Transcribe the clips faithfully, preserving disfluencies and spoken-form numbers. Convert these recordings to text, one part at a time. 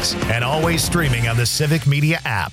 News, and always streaming on the Civic Media app.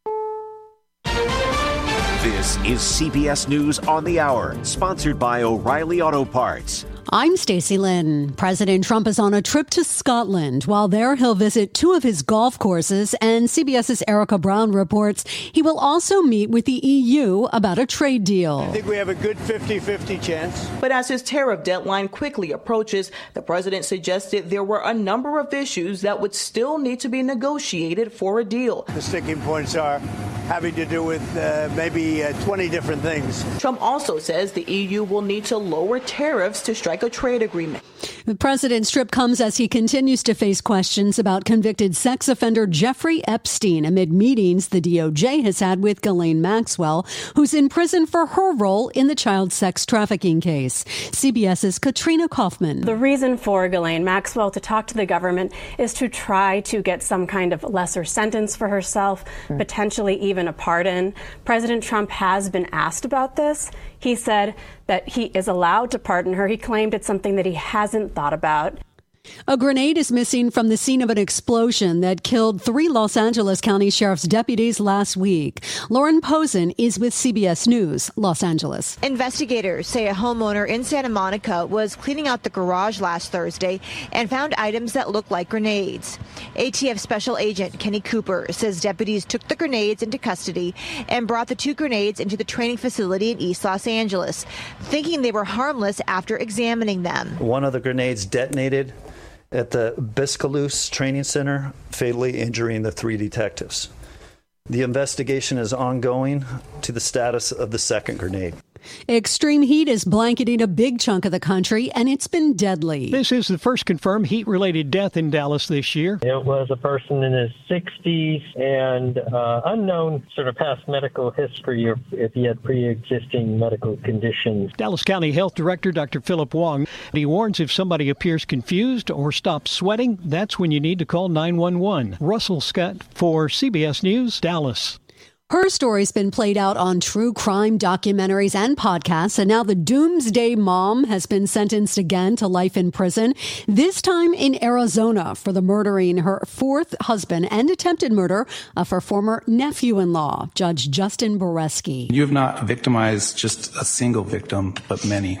This is C B S News on the Hour, sponsored by O'Reilly Auto Parts. I'm Stacey Lynn. President Trump is on a trip to Scotland. While there, he'll visit two of his golf courses, and CBS's Erica Brown reports he will also meet with the E U about a trade deal. I think we have a good fifty-fifty chance. But as his tariff deadline quickly approaches, the president suggested there were a number of issues that would still need to be negotiated for a deal. The sticking points are having to do with uh, maybe uh, twenty different things. Trump also says the E U will need to lower tariffs to strike a trade agreement. The president's trip comes as he continues to face questions about convicted sex offender Jeffrey Epstein amid meetings the D O J has had with Ghislaine Maxwell, who's in prison for her role in the child sex trafficking case. CBS's Katrina Kaufman. The reason for Ghislaine Maxwell to talk to the government is to try to get some kind of lesser sentence for herself, mm. potentially even a pardon. President Trump has been asked about this. He said that he is allowed to pardon her. He claimed it's something that he hasn't thought about. A grenade is missing from the scene of an explosion that killed three Los Angeles County Sheriff's deputies last week. Lauren Posen is with C B S News, Los Angeles. Investigators say a homeowner in Santa Monica was cleaning out the garage last Thursday and found items that look like grenades. A T F Special Agent Kenny Cooper says deputies took the grenades into custody and brought the two grenades into the training facility in East Los Angeles, thinking they were harmless after examining them. One of the grenades detonated at the Biscaloos Training Center, fatally injuring the three detectives. The investigation is ongoing to the status of the second grenade. Extreme heat is blanketing a big chunk of the country, and it's been deadly. This is the first confirmed heat-related death in Dallas this year. It was a person in his sixties and uh, unknown sort of past medical history or if he had pre-existing medical conditions. Dallas County Health Director Doctor Philip Wong, he warns if somebody appears confused or stops sweating, that's when you need to call nine one one. Russell Scott for C B S News, Dallas. Her story's been played out on true crime documentaries and podcasts, and now the Doomsday Mom has been sentenced again to life in prison, this time in Arizona for the murdering her fourth husband and attempted murder of her former nephew-in-law, Judge Justin Boreski. You have not victimized just a single victim, but many.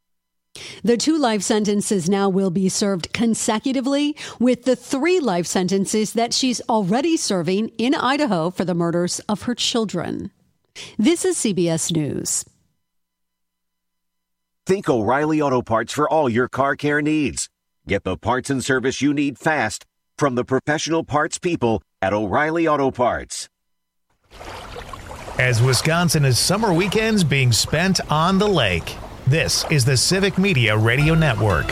The two life sentences now will be served consecutively with the three life sentences that she's already serving in Idaho for the murders of her children. This is C B S News. Think O'Reilly Auto Parts for all your car care needs. Get the parts and service you need fast from the professional parts people at O'Reilly Auto Parts. As Wisconsin is summer weekends being spent on the lake, this is the Civic Media Radio Network.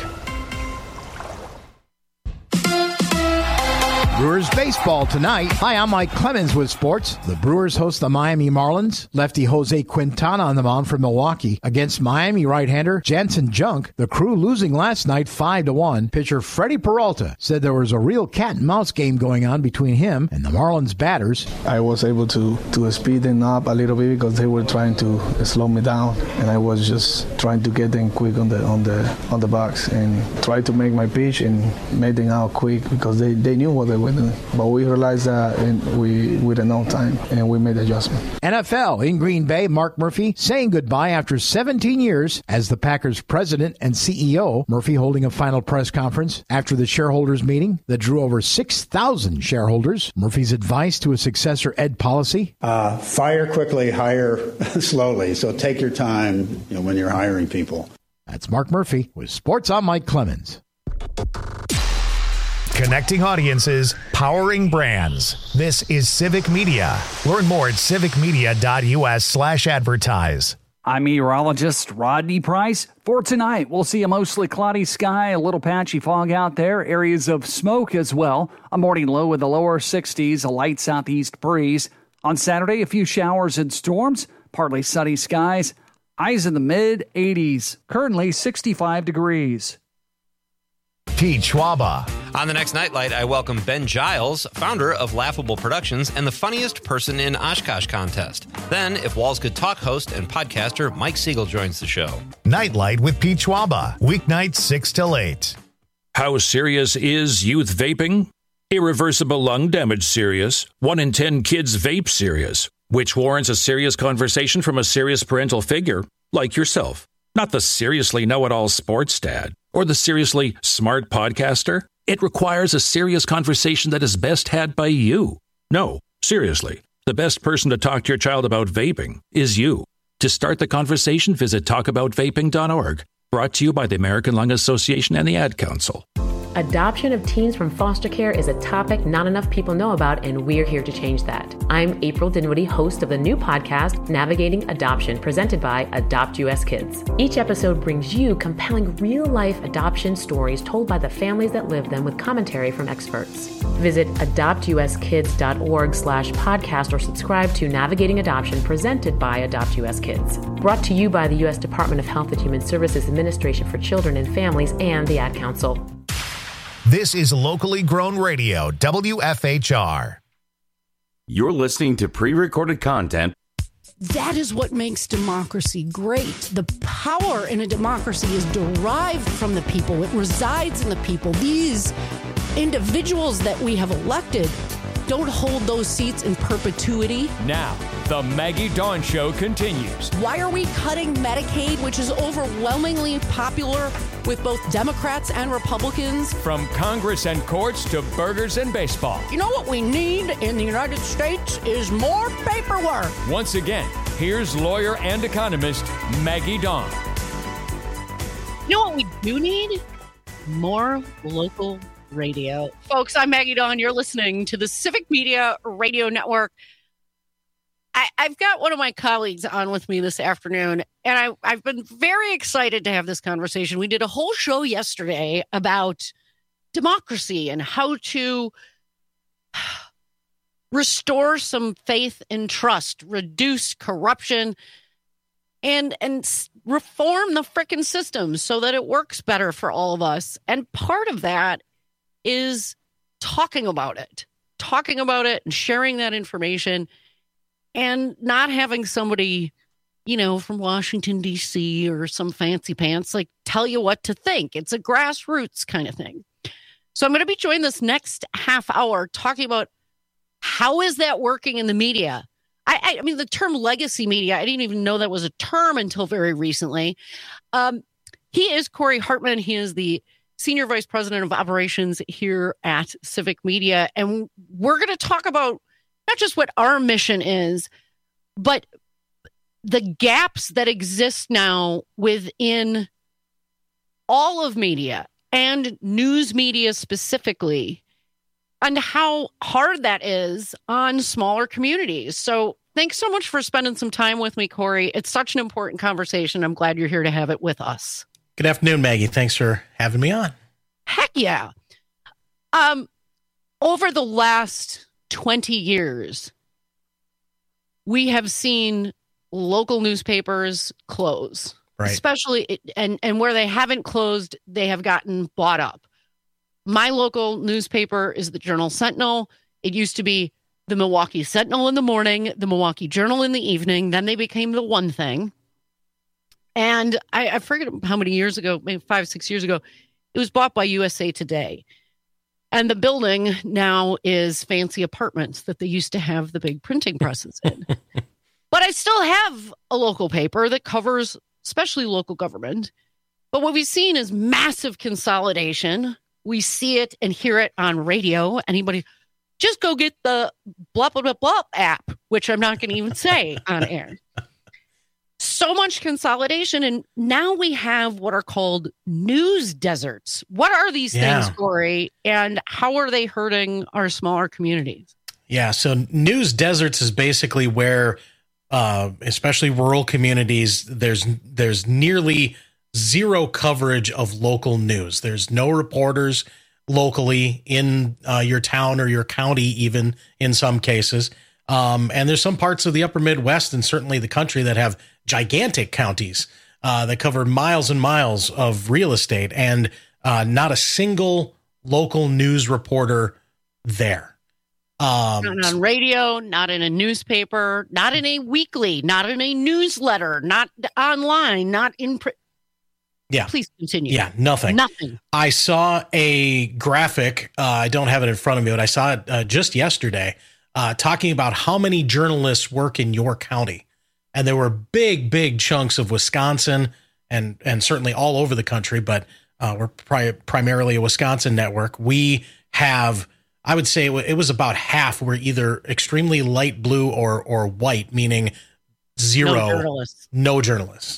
Brewers baseball tonight. Hi, I'm Mike Clemens with sports. The Brewers host the Miami Marlins. Lefty Jose Quintana on the mound for Milwaukee against Miami right-hander Jansen Junk. The Crew losing last night five to one. Pitcher Freddie Peralta said there was a real cat-and-mouse game going on between him and the Marlins batters. I was able to, to speed them up a little bit because they were trying to slow me down, and I was just trying to get them quick on the on the on the box and try to make my pitch and make them out quick because they, they knew what they were. But we realized that and we with enough time, and we made the adjustment. N F L in Green Bay, Mark Murphy saying goodbye after seventeen years as the Packers president and C E O. Murphy holding a final press conference after the shareholders meeting that drew over six thousand shareholders. Murphy's advice to a successor, Ed Policy. Uh, fire quickly, hire slowly. So take your time, you know, when you're hiring people. That's Mark Murphy with Sports. I'm Mike Clemens. Connecting audiences, powering brands. This is Civic Media. Learn more at civicmedia.us slash advertise. I'm meteorologist Rodney Price. For tonight, we'll see a mostly cloudy sky, a little patchy fog out there, areas of smoke as well. A morning low with the lower sixties, a light southeast breeze. On Saturday, a few showers and storms, partly sunny skies. Highs in the mid eighties, currently sixty-five degrees. Pete Schwaba. On the next Nightlight, I welcome Ben Giles, founder of Laughable Productions and the funniest person in Oshkosh contest. Then, If Walls Could Talk host and podcaster Mike Siegel joins the show. Nightlight with Pete Schwaba, weeknights six till eight. How serious is youth vaping? Irreversible lung damage serious. One in ten kids vape serious, which warrants a serious conversation from a serious parental figure like yourself. Not the seriously know-it-all sports dad or the seriously smart podcaster. It requires a serious conversation that is best had by you. No, seriously, the best person to talk to your child about vaping is you. To start the conversation, visit talk about vaping dot org. Brought to you by the American Lung Association and the Ad Council. Adoption of teens from foster care is a topic not enough people know about, and we're here to change that. I'm April Dinwiddie, host of the new podcast, Navigating Adoption, presented by Adopt U S Kids. Each episode brings you compelling real-life adoption stories told by the families that live them with commentary from experts. Visit adopt u s kids dot org slash podcast or subscribe to Navigating Adoption, presented by Adopt U S Kids. Brought to you by the U S Department of Health and Human Services Administration for Children and Families and the Ad Council. This is locally grown radio, W F H R. You're listening to pre-recorded content. That is what makes democracy great. The power in a democracy is derived from the people. It resides in the people. These individuals that we have elected don't hold those seats in perpetuity. Now, the Maggie Dawn Show continues. Why are we cutting Medicaid, which is overwhelmingly popular with both Democrats and Republicans? From Congress and courts to burgers and baseball. You know what we need in the United States is more paperwork. Once again, here's lawyer and economist Maggie Dawn. You know what we do need? More local radio. Folks, I'm Maggie Dawn. You're listening to the Civic Media Radio Network. I, I've got one of my colleagues on with me this afternoon, and I, I've been very excited to have this conversation. We did a whole show yesterday about democracy and how to restore some faith and trust, reduce corruption, and and reform the frickin' system so that it works better for all of us. And part of that is talking about it, talking about it and sharing that information and not having somebody, you know, from Washington, D C or some fancy pants, like tell you what to think. It's a grassroots kind of thing. So I'm going to be joined this next half hour talking about how is that working in the media? I, I, I mean, the term legacy media, I didn't even know that was a term until very recently. Um, he is Corey Hartman. He is the Senior Vice President of Operations here at Civic Media. And we're going to talk about not just what our mission is, but the gaps that exist now within all of media and news media specifically, and how hard that is on smaller communities. So thanks so much for spending some time with me, Corey. It's such an important conversation. I'm glad you're here to have it with us. Good afternoon, Maggie. Thanks for having me on. Heck yeah. Um, over the last twenty years, we have seen local newspapers close, right? Especially, and, and where they haven't closed, they have gotten bought up. My local newspaper is the Journal Sentinel. It used to be the Milwaukee Sentinel in the morning, the Milwaukee Journal in the evening. Then they became the One Thing. And I, I forget how many years ago, maybe five, six years ago, it was bought by U S A Today. And the building now is fancy apartments that they used to have the big printing presses in. But I still have a local paper that covers especially local government. But what we've seen is massive consolidation. We see it and hear it on radio. Anybody, just go get the blah, blah, blah, blah app, which I'm not going to even say on air. So much consolidation. And now we have what are called news deserts. What are these yeah. things, Corey? And how are they hurting our smaller communities? Yeah. So news deserts is basically where, uh, especially rural communities, there's, there's nearly zero coverage of local news. There's no reporters locally in uh, your town or your county, even in some cases. Um, and there's some parts of the upper Midwest and certainly the country that have gigantic counties uh, that cover miles and miles of real estate, and uh, not a single local news reporter there. Um, not on radio, not in a newspaper, not in a weekly, not in a newsletter, not online, not in print. Yeah. Please continue. Yeah, nothing. Nothing. I saw a graphic. Uh, I don't have it in front of me, but I saw it uh, just yesterday uh, talking about how many journalists work in your county. And there were big, big chunks of Wisconsin and and certainly all over the country, but uh, we're pri- primarily a Wisconsin network. We have, I would say it was about half were either extremely light blue or or white, meaning zero, No journalists. No journalists.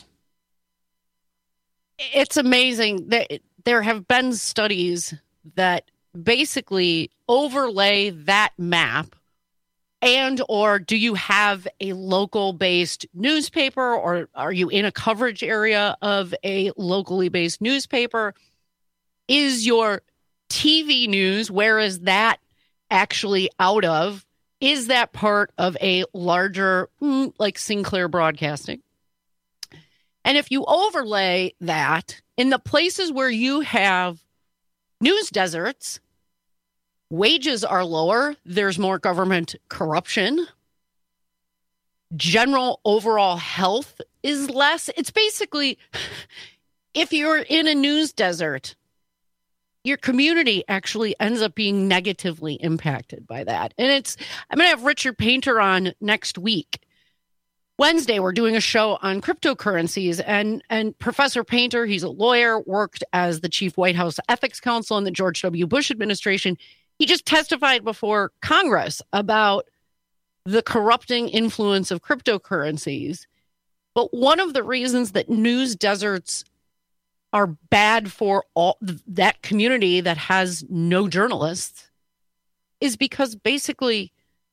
It's amazing that there have been studies that basically overlay that map. And or do you have a local based newspaper, or are you in a coverage area of a locally based newspaper? Is your T V news, where is that actually out of? Is that part of a larger, like Sinclair Broadcasting? And if you overlay that in the places where you have news deserts, wages are lower, there's more government corruption, general overall health is less. It's basically, if you're in a news desert, your community actually ends up being negatively impacted by that. And it's, I'm going to have Richard Painter on next week. Wednesday, we're doing a show on cryptocurrencies, and, and Professor Painter, he's a lawyer, worked as the chief White House ethics counsel in the George W. Bush administration. He just testified before Congress about the corrupting influence of cryptocurrencies. But one of the reasons that news deserts are bad for all that community that has no journalists is because basically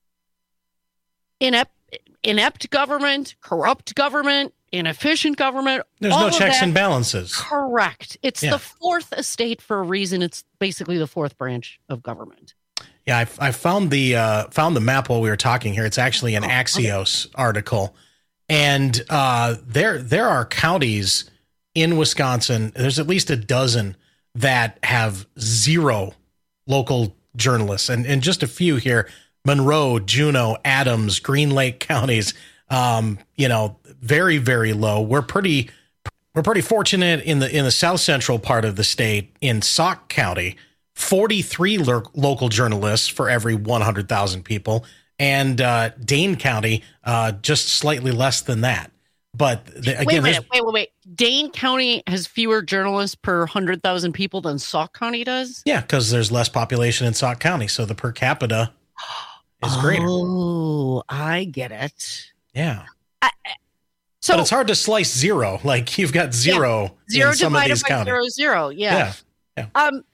inept, inept government, corrupt government, inefficient government. There's no checks and balances. Correct. It's Yeah. the fourth estate for a reason. It's basically the fourth branch of government. Yeah, I, I found the uh, found the map while we were talking here. It's actually an Axios article, and uh, there there are counties in Wisconsin. There's at least a dozen that have zero local journalists, and and just a few here: Monroe, Juneau, Adams, Green Lake counties. Um, you know, very very low. We're pretty we're pretty fortunate in the in the south central part of the state in Sauk County. forty-three lo- local journalists for every one hundred thousand people, and uh, Dane County, uh, just slightly less than that. But the, again, wait a there's- minute, wait, wait, wait. Dane County has fewer journalists per one hundred thousand people than Sauk County does? yeah, because there's less population in Sauk County, so the per capita is greater. Oh, I get it. Yeah. I, so but it's hard to slice zero. Like you've got zero, yeah, zero in some of divided these by counties. zero, zero. Yeah. Yeah. Um.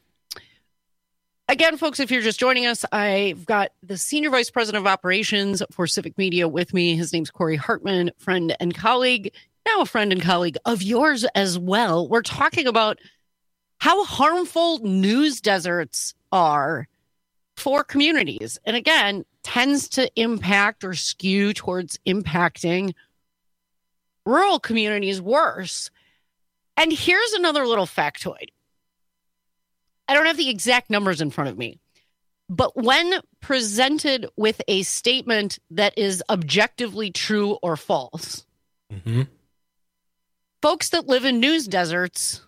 Again, folks, if you're just joining us, I've got the Senior Vice President of Operations for Civic Media with me. His name's Corey Hartman, friend and colleague, now a friend and colleague of yours as well. We're talking about how harmful news deserts are for communities. And again, tends to impact or skew towards impacting rural communities worse. And here's another little factoid. I don't have the exact numbers in front of me, but when presented with a statement that is objectively true or false, mm-hmm. folks that live in news deserts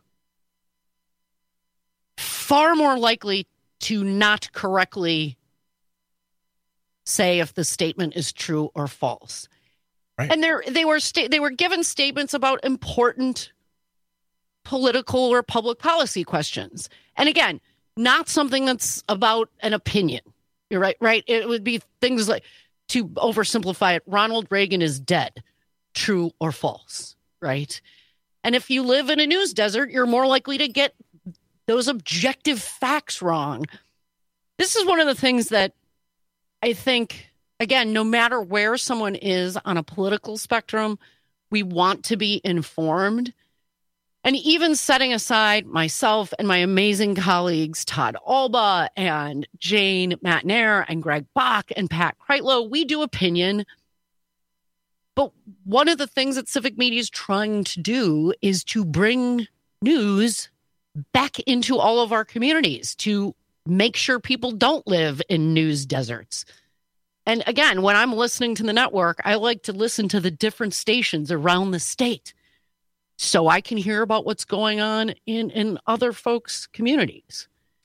far more likely to not correctly say if the statement is true or false. Right. And they they were sta- they were given statements about important political or public policy questions. And again, not something that's about an opinion. You're right, right? It would be things like, to oversimplify it, Ronald Reagan is dead. True or false, right? And if you live in a news desert, you're more likely to get those objective facts wrong. This is one of the things that I think, again, no matter where someone is on a political spectrum, we want to be informed. And even setting aside myself and my amazing colleagues, Todd Alba and Jane Matnair and Greg Bach and Pat Kreitlow, we do opinion. But one of the things that Civic Media is trying to do is to bring news back into all of our communities, to make sure people don't live in news deserts. And again, when I'm listening to the network, I like to listen to the different stations around the state, so I can hear about what's going on in, in other folks' communities.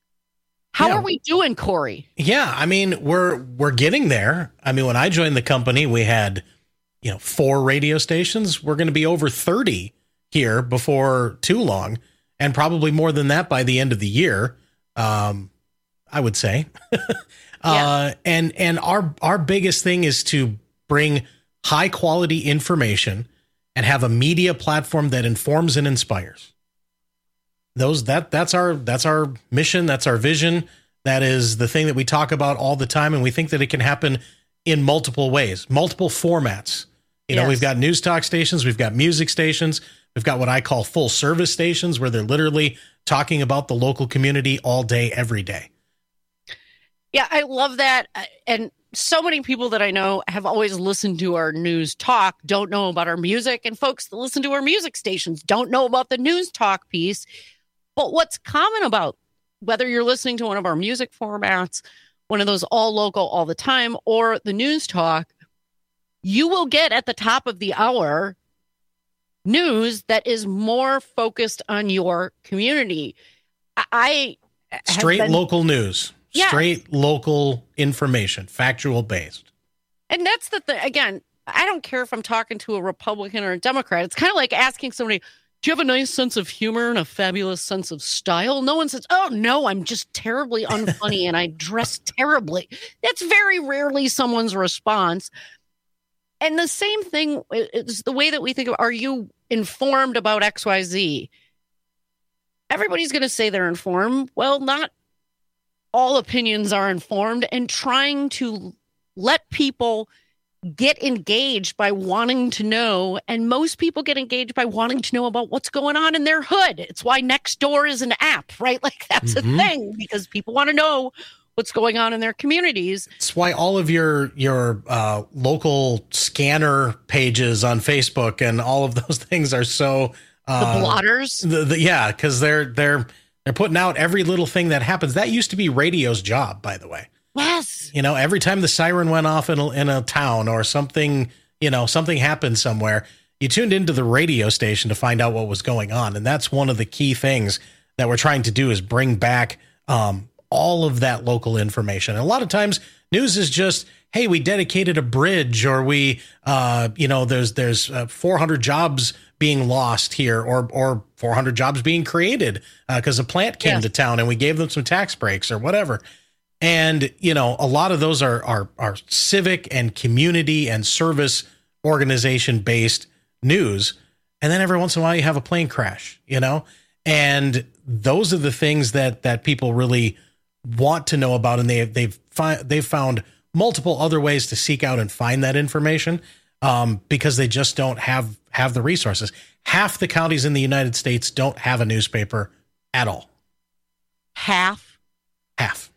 How Yeah. are we doing, Corey? Yeah, I mean, we're we're getting there. I mean, when I joined the company, we had, you know, four radio stations. We're going to be over thirty here before too long, and probably more than that by the end of the year. Um, I would say. uh, and and our our biggest thing is to bring high quality information and have a media platform that informs and inspires. Those that that's our that's our mission. That's our vision. That is the thing that we talk about all the time. And we think that it can happen in multiple ways, multiple formats. You know, Yes. we've got news talk stations. We've got music stations. We've got what I call full service stations where they're literally talking about the local community all day, every day. Yeah, I love that. And so many people that I know have always listened to our news talk, don't know about our music. And folks that listen to our music stations don't know about the news talk piece. But what's common about whether you're listening to one of our music formats, one of those all local all the time, or the news talk, you will get at the top of the hour news that is more focused on your community. I have Straight been- local news, Yes. straight local information, factual based. And that's the thing. Again, I don't care if I'm talking to a Republican or a Democrat. It's kind of like asking somebody, do you have a nice sense of humor and a fabulous sense of style? No one says, oh, no, I'm just terribly unfunny and I dress terribly. That's very rarely someone's response. And the same thing is the way that we think of, are you informed about X Y Z? Everybody's going to say they're informed. Well, not all opinions are informed, and trying to let people get engaged by wanting to know. And most people get engaged by wanting to know about what's going on in their hood. It's why Nextdoor is an app, right? Like that's Mhm. a thing because people want to know what's going on in their communities. It's why all of your your uh, local scanner pages on Facebook and all of those things are so uh, The blotters? The, the, yeah, because they're they're they're putting out every little thing that happens. That used to be radio's job, by the way. Yes. You know, every time the siren went off in a, in a town or something, you know, something happened somewhere, you tuned into the radio station to find out what was going on. And that's one of the key things that we're trying to do is bring back um, all of that local information. And a lot of times news is just, hey, we dedicated a bridge, or we, uh, you know, there's there's uh, four hundred jobs being lost here, or or four hundred jobs being created because a plant came Yes. to town and we gave them some tax breaks or whatever. And, you know, a lot of those are, are, are civic and community and service organization based news. And then every once in a while you have a plane crash, you know, and those are the things that, that people really want to know about. And they, they've, fi- they've found multiple other ways to seek out and find that information um, because they just don't have, have the resources. Half the counties in the United States don't have a newspaper at all. Half? Half.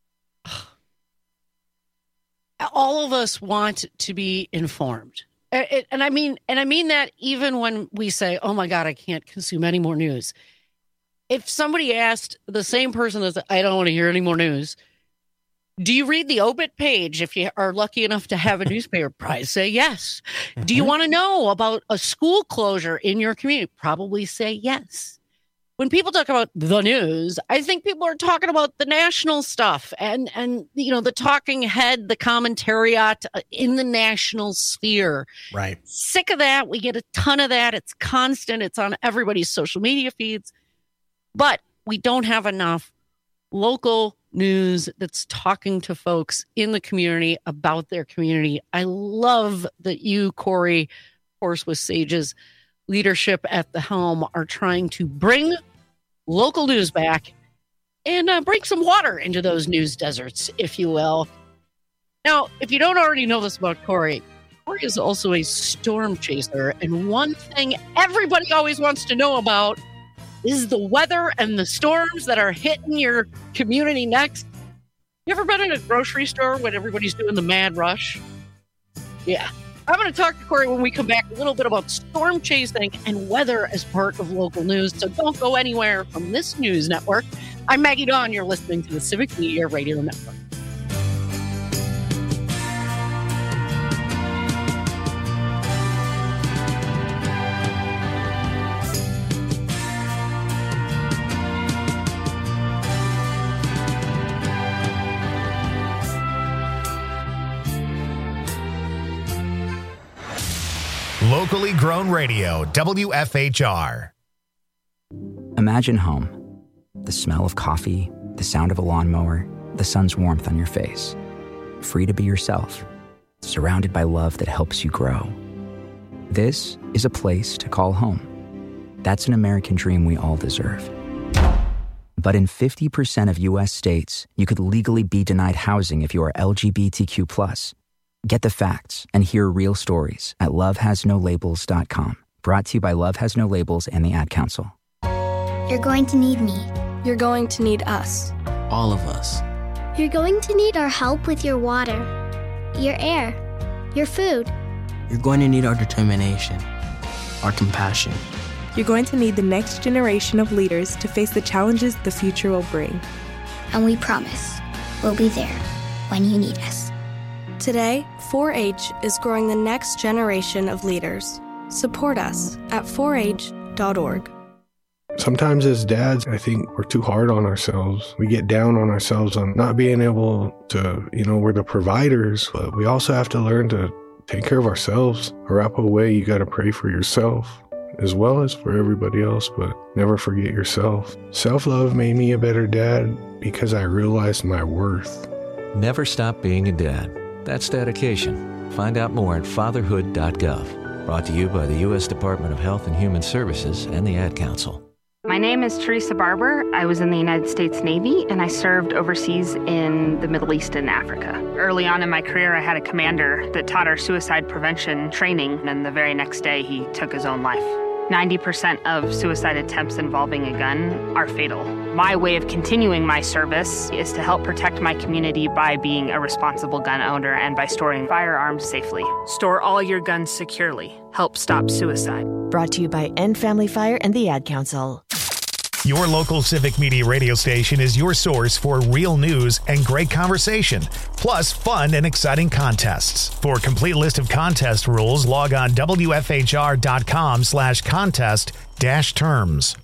All of us want to be informed. It- it- and I mean, and I mean that even when we say, oh my God, I can't consume any more news. If somebody asked the same person that said, I don't want to hear any more news, do you read the obit page if you are lucky enough to have a newspaper? Probably say yes. Do you want to know about a school closure in your community? Probably say yes. When people talk about the news, I think people are talking about the national stuff and, and you know, the talking head, the commentariat in the national sphere. Right. Sick of that. We get a ton of that. It's constant. It's on everybody's social media feeds. But we don't have enough local news that's talking to folks in the community about their community. I love that you, Corey, of course, with Sage's leadership at the helm, are trying to bring local news back and uh, bring some water into those news deserts, if you will. Now, if you don't already know this about Corey, Corey is also a storm chaser. And one thing everybody always wants to know about is the weather and the storms that are hitting your community next. You ever been in a grocery store when everybody's doing the mad rush? Yeah. I'm going to talk to Corey when we come back a little bit about storm chasing and weather as part of local news. So don't go anywhere from this news network. I'm Maggie Dawn. You're listening to the Civic Media Radio Network. Locally grown radio, W F H R. Imagine home. The smell of coffee, the sound of a lawnmower, the sun's warmth on your face. Free to be yourself, surrounded by love that helps you grow. This is a place to call home. That's an American dream we all deserve. But in fifty percent of U S states, you could legally be denied housing if you are L G B T Q plus. Get the facts and hear real stories at love has no labels dot com. Brought to you by Love Has No Labels and the Ad Council. You're going to need me. You're going to need us. All of us. You're going to need our help with your water, your air, your food. You're going to need our determination, our compassion. You're going to need the next generation of leaders to face the challenges the future will bring. And we promise we'll be there when you need us. Today, four H is growing the next generation of leaders. Support us at four H dot org. Sometimes as dads, I think we're too hard on ourselves. We get down on ourselves on not being able to, you know, we're the providers, but we also have to learn to take care of ourselves. Arapahoe way, you got to pray for yourself as well as for everybody else, but never forget yourself. Self-love made me a better dad because I realized my worth. Never stop being a dad. That's dedication. Find out more at fatherhood dot gov. Brought to you by the U S Department of Health and Human Services and the Ad Council. My name is Teresa Barber. I was in the United States Navy, and I served overseas in the Middle East and Africa. Early on in my career, I had a commander that taught our suicide prevention training, and the very next day, he took his own life. ninety percent of suicide attempts involving a gun are fatal. My way of continuing my service is to help protect my community by being a responsible gun owner and by storing firearms safely. Store all your guns securely. Help stop suicide. Brought to you by End Family Fire and the Ad Council. Your local Civic Media radio station is your source for real news and great conversation, plus fun and exciting contests. For a complete list of contest rules, log on W F H R dot com slash contest dash terms.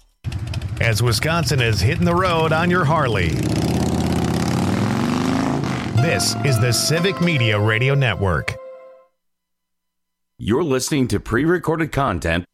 As Wisconsin is hitting the road on your Harley. This is the Civic Media Radio Network. You're listening to pre-recorded content.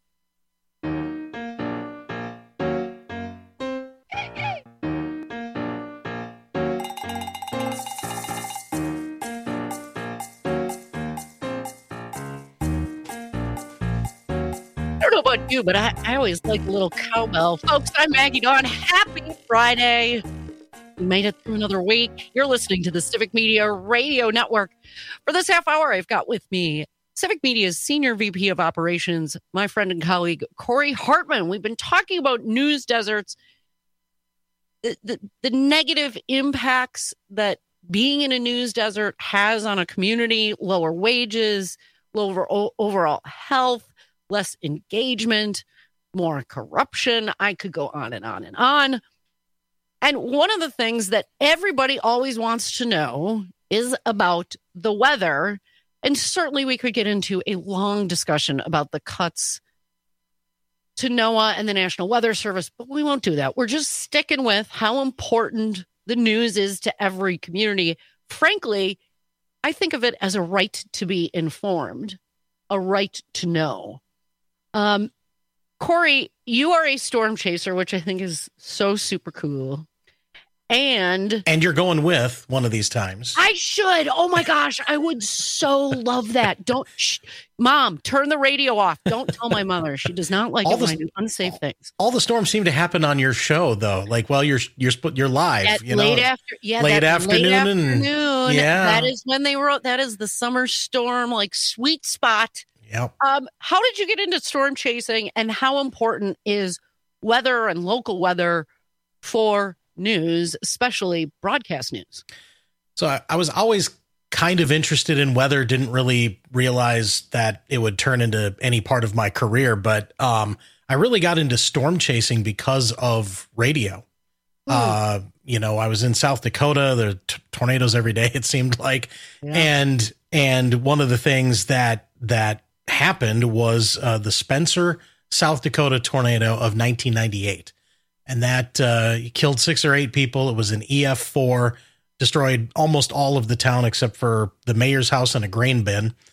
About you, but I, I always like a little cowbell. Folks, I'm Maggie Dawn. Happy Friday. We made it through another week. You're listening to the Civic Media Radio Network. For this half hour, I've got with me Civic Media's Senior V P of Operations, my friend and colleague, Corey Hartman. We've been talking about news deserts, the, the, the negative impacts that being in a news desert has on a community, lower wages, lower o- overall health, less engagement, more corruption. I could go on and on and on. And one of the things that everybody always wants to know is about the weather. And certainly we could get into a long discussion about the cuts to NOAA and the National Weather Service, but we won't do that. We're just sticking with how important the news is to every community. Frankly, I think of it as a right to be informed, a right to know. Um, Corey, you are a storm chaser, which I think is so super cool. And and you're going with one of these times. I should. Oh my gosh, I would so love that. Don't, shh, Mom, turn the radio off. Don't tell my mother. She does not like all it the, when I do unsafe things. All the storms seem to happen on your show, though. Like, well, you're you're you're live. At you late know, after, yeah, late afternoon. afternoon, Late and, afternoon. yeah, that is when they wrote. That is the summer storm, like sweet spot. Yep. Um, how did you get into storm chasing, and how important is weather and local weather for news, especially broadcast news? So I, I was always kind of interested in weather, didn't really realize that it would turn into any part of my career. But um, I really got into storm chasing because of radio. Mm. Uh, you know, I was in South Dakota, there are t- tornadoes every day, it seemed like. Yeah. And and one of the things that that happened was uh, the Spencer, South Dakota tornado of nineteen ninety-eight. And that uh, killed six or eight people. It was an E F four, destroyed almost all of the town except for the mayor's house and a grain bin.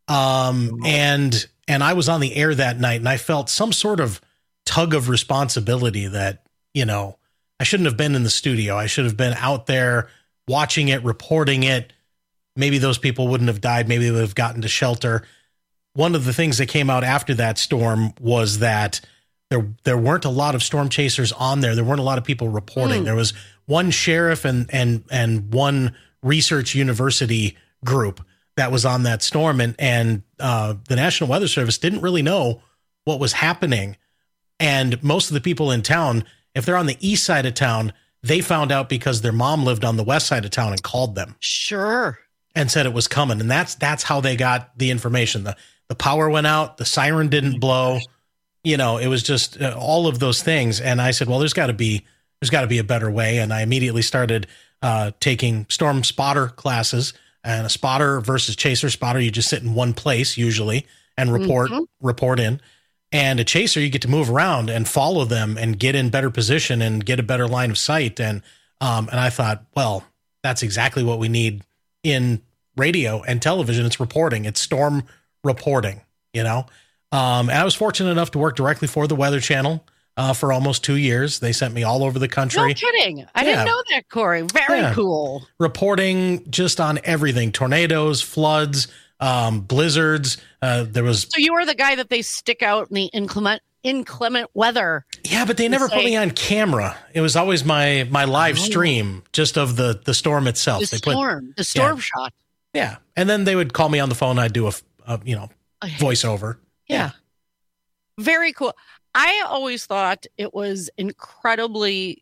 Um, and, and I was on the air that night, and I felt some sort of tug of responsibility that, you know, I shouldn't have been in the studio. I should have been out there watching it, reporting it. Maybe those people wouldn't have died. Maybe they would have gotten to shelter. One of the things that came out after that storm was that there there weren't a lot of storm chasers on there. There weren't a lot of people reporting. Mm. There was one sheriff and and and one research university group that was on that storm, and and uh, the National Weather Service didn't really know what was happening. And most of the people in town, if they're on the east side of town, they found out because their mom lived on the west side of town and called them. Sure. And said it was coming. And that's that's how they got the information. The the power went out, the siren didn't blow. You know, it was just uh, all of those things. And I said, well, there's got to be there's got to be a better way. And I immediately started uh, taking storm spotter classes. And a spotter versus chaser. Spotter, you just sit in one place usually and report mm-hmm. report in. And a chaser, you get to move around and follow them and get in better position and get a better line of sight. And um, and I thought, well, that's exactly what we need in radio and television. It's reporting. It's storm reporting, you know. Um, and I was fortunate enough to work directly for the Weather Channel uh, for almost two years. They sent me all over the country. No kidding. I yeah. didn't know that, Corey. Very yeah. cool. Reporting just on everything. Tornadoes, floods, um, blizzards. Uh, there was. So you were the guy that they stick out in the inclement inclement weather. Yeah, but they never say, put me on camera. It was always my my live oh. stream just of the, the storm itself. The they storm. Put, the storm yeah. shot. Yeah. And then they would call me on the phone. I'd do a, a you know, voiceover. Yeah. yeah. Very cool. I always thought it was incredibly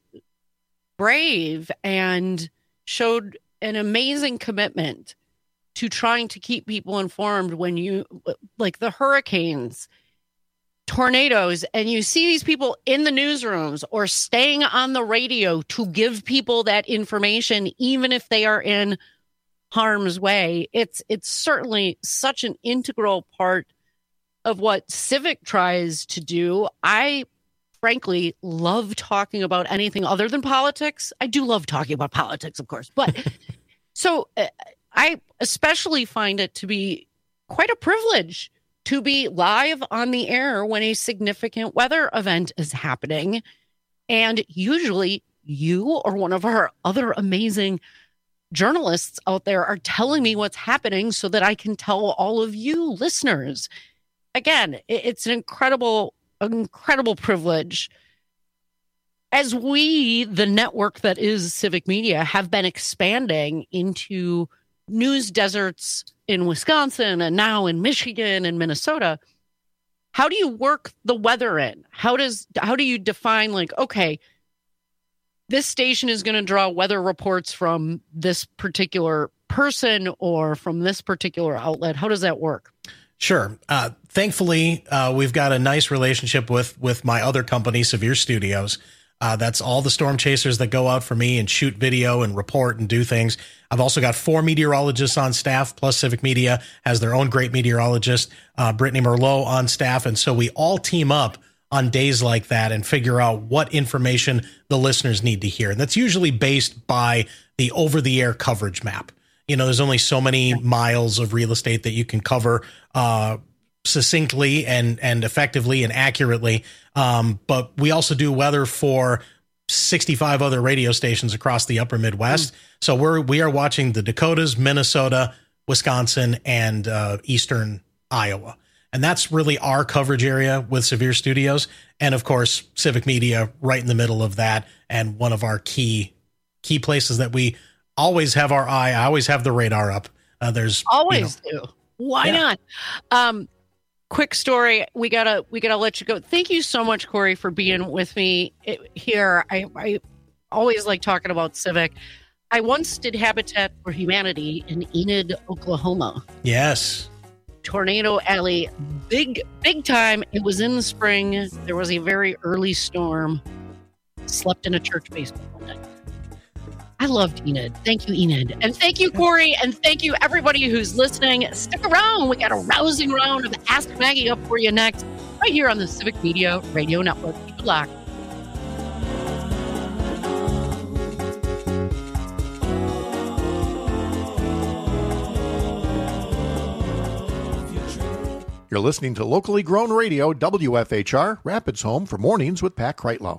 brave and showed an amazing commitment to trying to keep people informed when you, like the hurricanes, tornadoes, and you see these people in the newsrooms or staying on the radio to give people that information, even if they are in harm's way. It's it's certainly such an integral part of what Civic tries to do. I frankly love talking about anything other than politics. I do love talking about politics, of course, but so uh, I especially find it to be quite a privilege to be live on the air when a significant weather event is happening. And usually you or one of our other amazing journalists out there are telling me what's happening so that I can tell all of you listeners. Again, it's an incredible, incredible privilege. As we, the network that is Civic Media, have been expanding into news deserts in Wisconsin and now in Michigan and Minnesota, how do you work the weather in? How does how do you define, like, okay, this station is going to draw weather reports from this particular person or from this particular outlet? How does that work? Sure. Uh, thankfully, uh, we've got a nice relationship with with my other company, Severe Studios. Uh, that's all the storm chasers that go out for me and shoot video and report and do things. I've also got four meteorologists on staff, plus Civic Media has their own great meteorologist, uh, Brittany Merlot, on staff. And so we all team up on days like that and figure out what information the listeners need to hear. And that's usually based by the over-the-air coverage map. You know, there's only so many miles of real estate that you can cover uh, succinctly and and effectively and accurately. Um, but we also do weather for sixty-five other radio stations across the upper Midwest. Mm. So we're we are watching the Dakotas, Minnesota, Wisconsin, and uh, eastern Iowa. And that's really our coverage area with Severe Studios. And of course, Civic Media right in the middle of that. And one of our key key places that we always have our eye, I always have the radar up. Uh, there's always you know, do. Why yeah. not? Um, quick story. We gotta, we gotta let you go. Thank you so much, Corey, for being with me here. I, I always like talking about Civic. I once did Habitat for Humanity in Enid, Oklahoma. Yes. Tornado Alley, big, big time. It was in the spring. There was a very early storm. Slept in a church basement all night. I loved Enid. Thank you, Enid. And thank you, Corey. And thank you, everybody who's listening. Stick around. We got a rousing round of Ask Maggie up for you next, right here on the Civic Media Radio Network. Keep it locked. You're listening to locally grown radio, W F H R, Rapids Home for Mornings with Pat Kreitlow.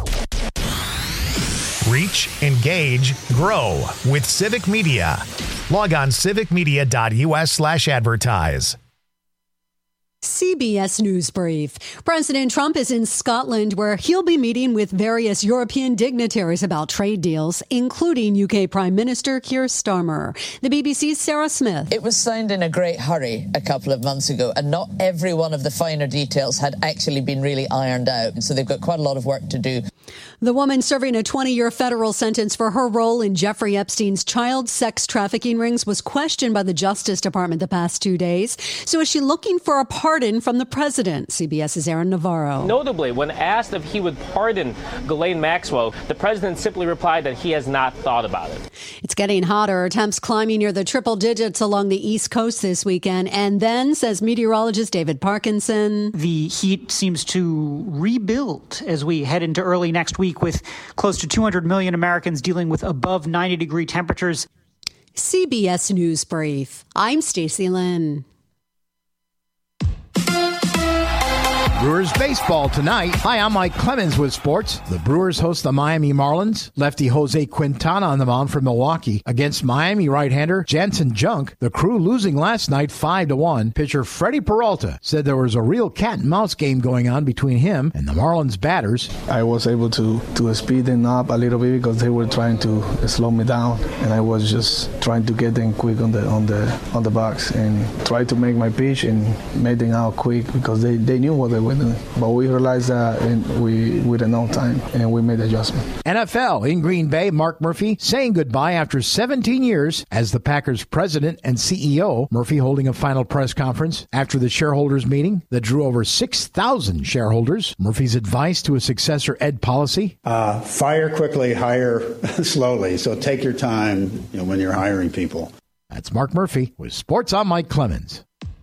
Reach, engage, grow with Civic Media. Log on civicmedia.us slash advertise. C B S News Brief. President Trump is in Scotland, where he'll be meeting with various European dignitaries about trade deals, including U K Prime Minister Keir Starmer. The B B C's Sarah Smith. It was signed in a great hurry a couple of months ago, and not every one of the finer details had actually been really ironed out. And so they've got quite a lot of work to do. The woman serving a twenty-year federal sentence for her role in Jeffrey Epstein's child sex trafficking rings was questioned by the Justice Department the past two days. So is she looking for a pardon from the president? CBS's Aaron Navarro. Notably, when asked if he would pardon Ghislaine Maxwell, the president simply replied that he has not thought about it. It's getting hotter. Temps climbing near the triple digits along the East Coast this weekend. And then, says meteorologist David Parkinson, the heat seems to rebuild as we head into early next week, with close to two hundred million Americans dealing with above ninety degree temperatures. C B S News Brief. I'm Stacey Lynn. Brewers baseball tonight. Hi, I'm Mike Clemens with sports. The Brewers host the Miami Marlins. Lefty Jose Quintana on the mound for Milwaukee against Miami right-hander Jansen Junk. The Crew losing last night five to one. Pitcher Freddie Peralta said there was a real cat and mouse game going on between him and the Marlins batters. I was able to to speed them up a little bit because they were trying to slow me down, and I was just trying to get them quick on the on the on the box and try to make my pitch and make them out quick because they, they knew what they were. But we realized that and we with enough time, and we made the adjustment. N F L in Green Bay, Mark Murphy saying goodbye after seventeen years as the Packers president and C E O. Murphy holding a final press conference after the shareholders meeting that drew over six thousand shareholders. Murphy's advice to a successor, Ed Policy. Uh, fire quickly, hire slowly. So take your time, you know, when you're hiring people. That's Mark Murphy with Sports. I'm Mike Clemens.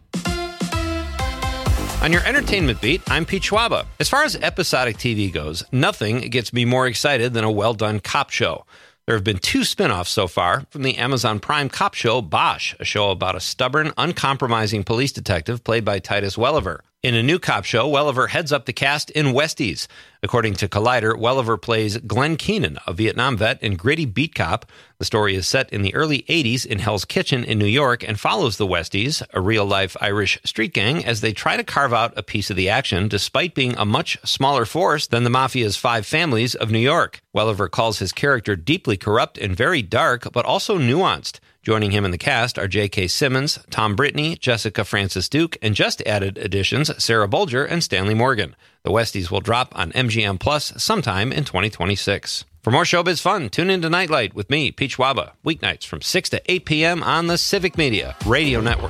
On your entertainment beat, I'm Pete Schwaba. As far as episodic T V goes, nothing gets me more excited than a well-done cop show. There have been two spin-offs so far from the Amazon Prime cop show Bosch, a show about a stubborn, uncompromising police detective played by Titus Welliver. In a new cop show, Welliver heads up the cast in Westies. According to Collider, Welliver plays Glenn Keenan, a Vietnam vet and gritty beat cop. The story is set in the early eighties in Hell's Kitchen in New York and follows the Westies, a real-life Irish street gang, as they try to carve out a piece of the action despite being a much smaller force than the Mafia's five families of New York. Welliver calls his character deeply corrupt and very dark, but also nuanced. Joining him in the cast are J K. Simmons, Tom Brittney, Jessica Francis Duke, and just added additions Sarah Bolger and Stanley Morgan. The Westies will drop on M G M Plus sometime in twenty twenty-six. For more showbiz fun, tune in to Nightlight with me, Pete Schwaba, weeknights from six to eight p.m. on the Civic Media Radio Network.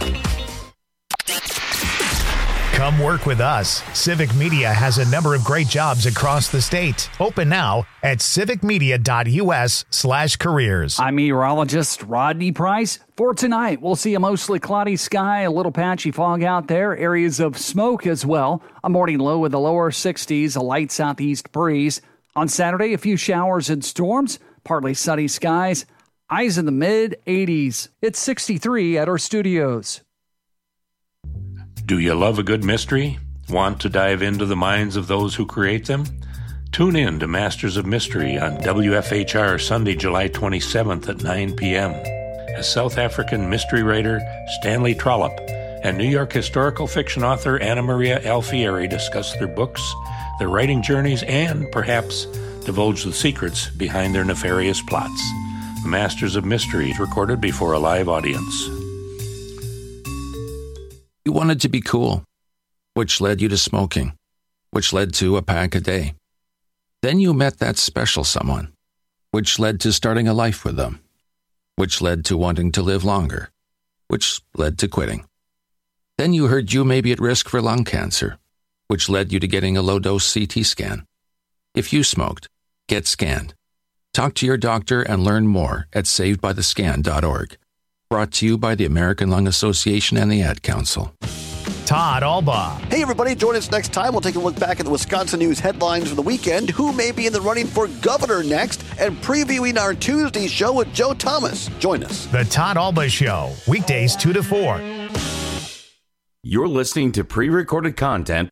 Come work with us. Civic Media has a number of great jobs across the state. Open now at civicmedia.us slash careers. I'm meteorologist Rodney Price. For tonight, we'll see a mostly cloudy sky, a little patchy fog out there, areas of smoke as well. A morning low with the lower sixties, a light southeast breeze. On Saturday, a few showers and storms, partly sunny skies, highs in the mid eighties. It's sixty-three at our studios. Do you love a good mystery? Want to dive into the minds of those who create them? Tune in to Masters of Mystery on W F H R Sunday, July twenty-seventh at nine p.m. As South African mystery writer Stanley Trollope and New York historical fiction author Anna Maria Alfieri discuss their books, their writing journeys, and, perhaps, divulge the secrets behind their nefarious plots. Masters of Mystery is recorded before a live audience. You wanted to be cool, which led you to smoking, which led to a pack a day. Then you met that special someone, which led to starting a life with them, which led to wanting to live longer, which led to quitting. Then you heard you may be at risk for lung cancer, which led you to getting a low-dose C T scan. If you smoked, get scanned. Talk to your doctor and learn more at saved by the scan dot org. Brought to you by the American Lung Association and the Ad Council. Todd Alba. Hey, everybody. Join us next time. We'll take a look back at the Wisconsin news headlines for the weekend, who may be in the running for governor next, and previewing our Tuesday show with Joe Thomas. Join us. The Todd Alba Show, weekdays two to four. You're listening to pre-recorded content.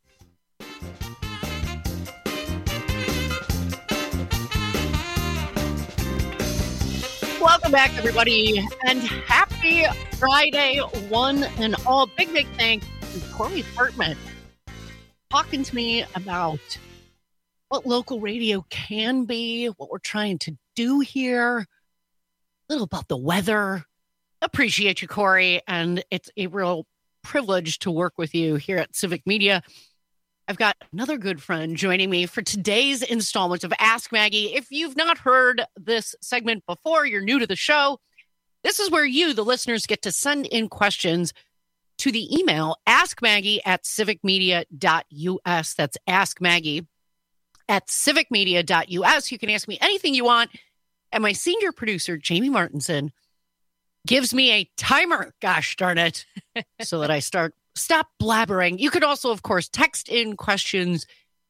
Welcome back, everybody, and happy Friday, one and all. Big, big thanks to Corey Hartman talking to me about what local radio can be, what we're trying to do here, a little about the weather. Appreciate you, Corey, and it's a real privilege to work with you here at Civic Media. I've got another good friend joining me for today's installment of Ask Maggie. If you've not heard this segment before, you're new to the show, this is where you, the listeners, get to send in questions to the email askmaggie at civicmedia.us. That's askmaggie at civicmedia.us. You can ask me anything you want. And my senior producer, Jamie Martinson, gives me a timer, gosh darn it, so that I start stop blabbering. You could also, of course, text in questions.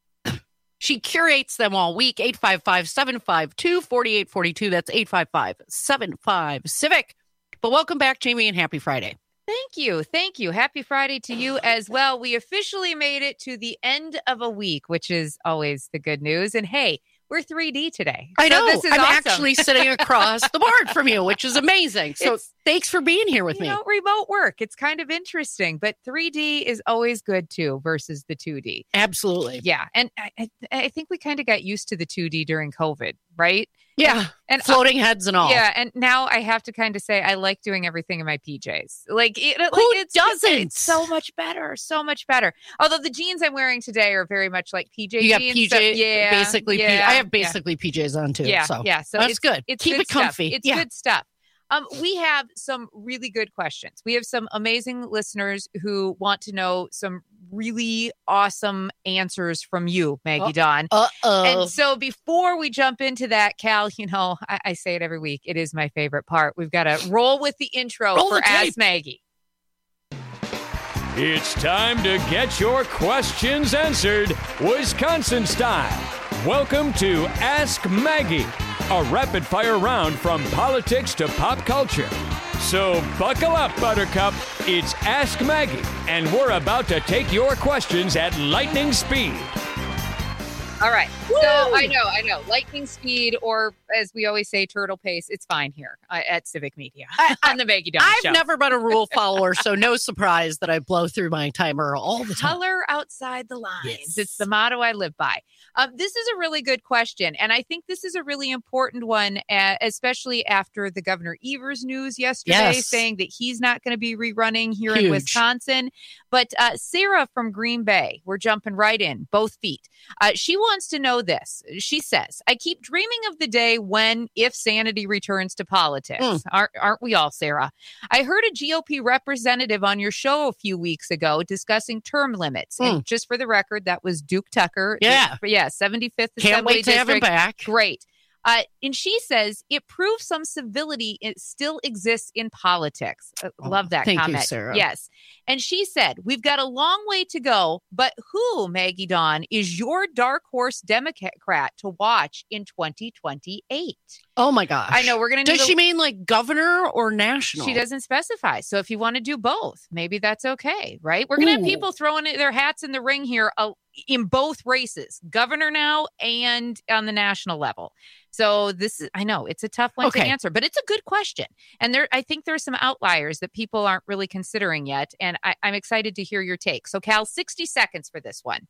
She curates them all week. eight five five, seven five two, four eight four two. That's eight five five, seven five, civic. But welcome back, Jamie, and happy Friday. Thank you. Thank you. Happy Friday to you as well. We officially made it to the end of a week, which is always the good news. And hey, we're three D today. I know. So this is I'm awesome. actually sitting across the board from you, which is amazing. So It's- thanks for being here with You me. know, remote work. It's kind of interesting, but three D is always good too versus the two D. Absolutely. Yeah. And I, I, I think we kind of got used to the two D during COVID, right? Yeah. And, and floating heads and all. Yeah. And now I have to kind of say I like doing everything in my P Js. Like, it, like Who it's, doesn't? It's so much better. So much better. Although the jeans I'm wearing today are very much like P J You got jeans. P J, so- yeah. basically. P J. yeah, I have yeah. basically P Js on too. Yeah, so yeah. So that's it's good. It's Keep good it comfy. Stuff. It's yeah. good stuff. Um, we have some really good questions. We have some amazing listeners who want to know some really awesome answers from you, Maggie Uh- Dawn. Uh-oh. And so before we jump into that, Cal, you know, I, I say it every week. It is my favorite part. We've got to roll with the intro Roll for the tape. Ask Maggie. It's time to get your questions answered, Wisconsin style. Welcome to Ask Maggie, a rapid fire round from politics to pop culture. So buckle up, Buttercup. It's Ask Maggie, and we're about to take your questions at lightning speed. All right. So I know, I know. Lightning speed, or as we always say, turtle pace. It's fine here uh, at Civic Media on the Maggie Dawn I've Show. never been a rule follower, so no surprise that I blow through my timer all the time. Color outside the lines. Yes. It's the motto I live by. Um, this is a really good question. And I think this is a really important one, uh, especially after the Governor Evers news yesterday Yes. saying that he's not going to be rerunning here Huge. in Wisconsin. But uh, Sarah from Green Bay, we're jumping right in, both feet. Uh, she wants to know this. She says, I keep dreaming of the day when, if sanity returns to politics. Mm. Aren't, aren't we all, Sarah? I heard a G O P representative on your show a few weeks ago discussing term limits. Mm. And just for the record, that was Duke Tucker. Yeah. Yeah, seventy-fifth Can't Assembly wait to have him District. back. Great. Uh, and she says it proves some civility it still exists in politics. Uh, Oh, love that thank you, comment. Sarah. Yes. And she said, we've got a long way to go, but who, Maggie Dawn, is your dark horse Democrat to watch in twenty twenty-eight? Oh my gosh. I know we're going to Does she mean like governor or national? She doesn't specify. So if you want to do both, maybe that's okay, right? We're going to have Ooh. people throwing their hats in the ring here uh, in both races, governor now and on the national level. So this is, I know it's a tough one Okay. to answer, but it's a good question. And there, I think there's some outliers that people aren't really considering yet. And I, I'm excited to hear your take. So Cal, sixty seconds for this one.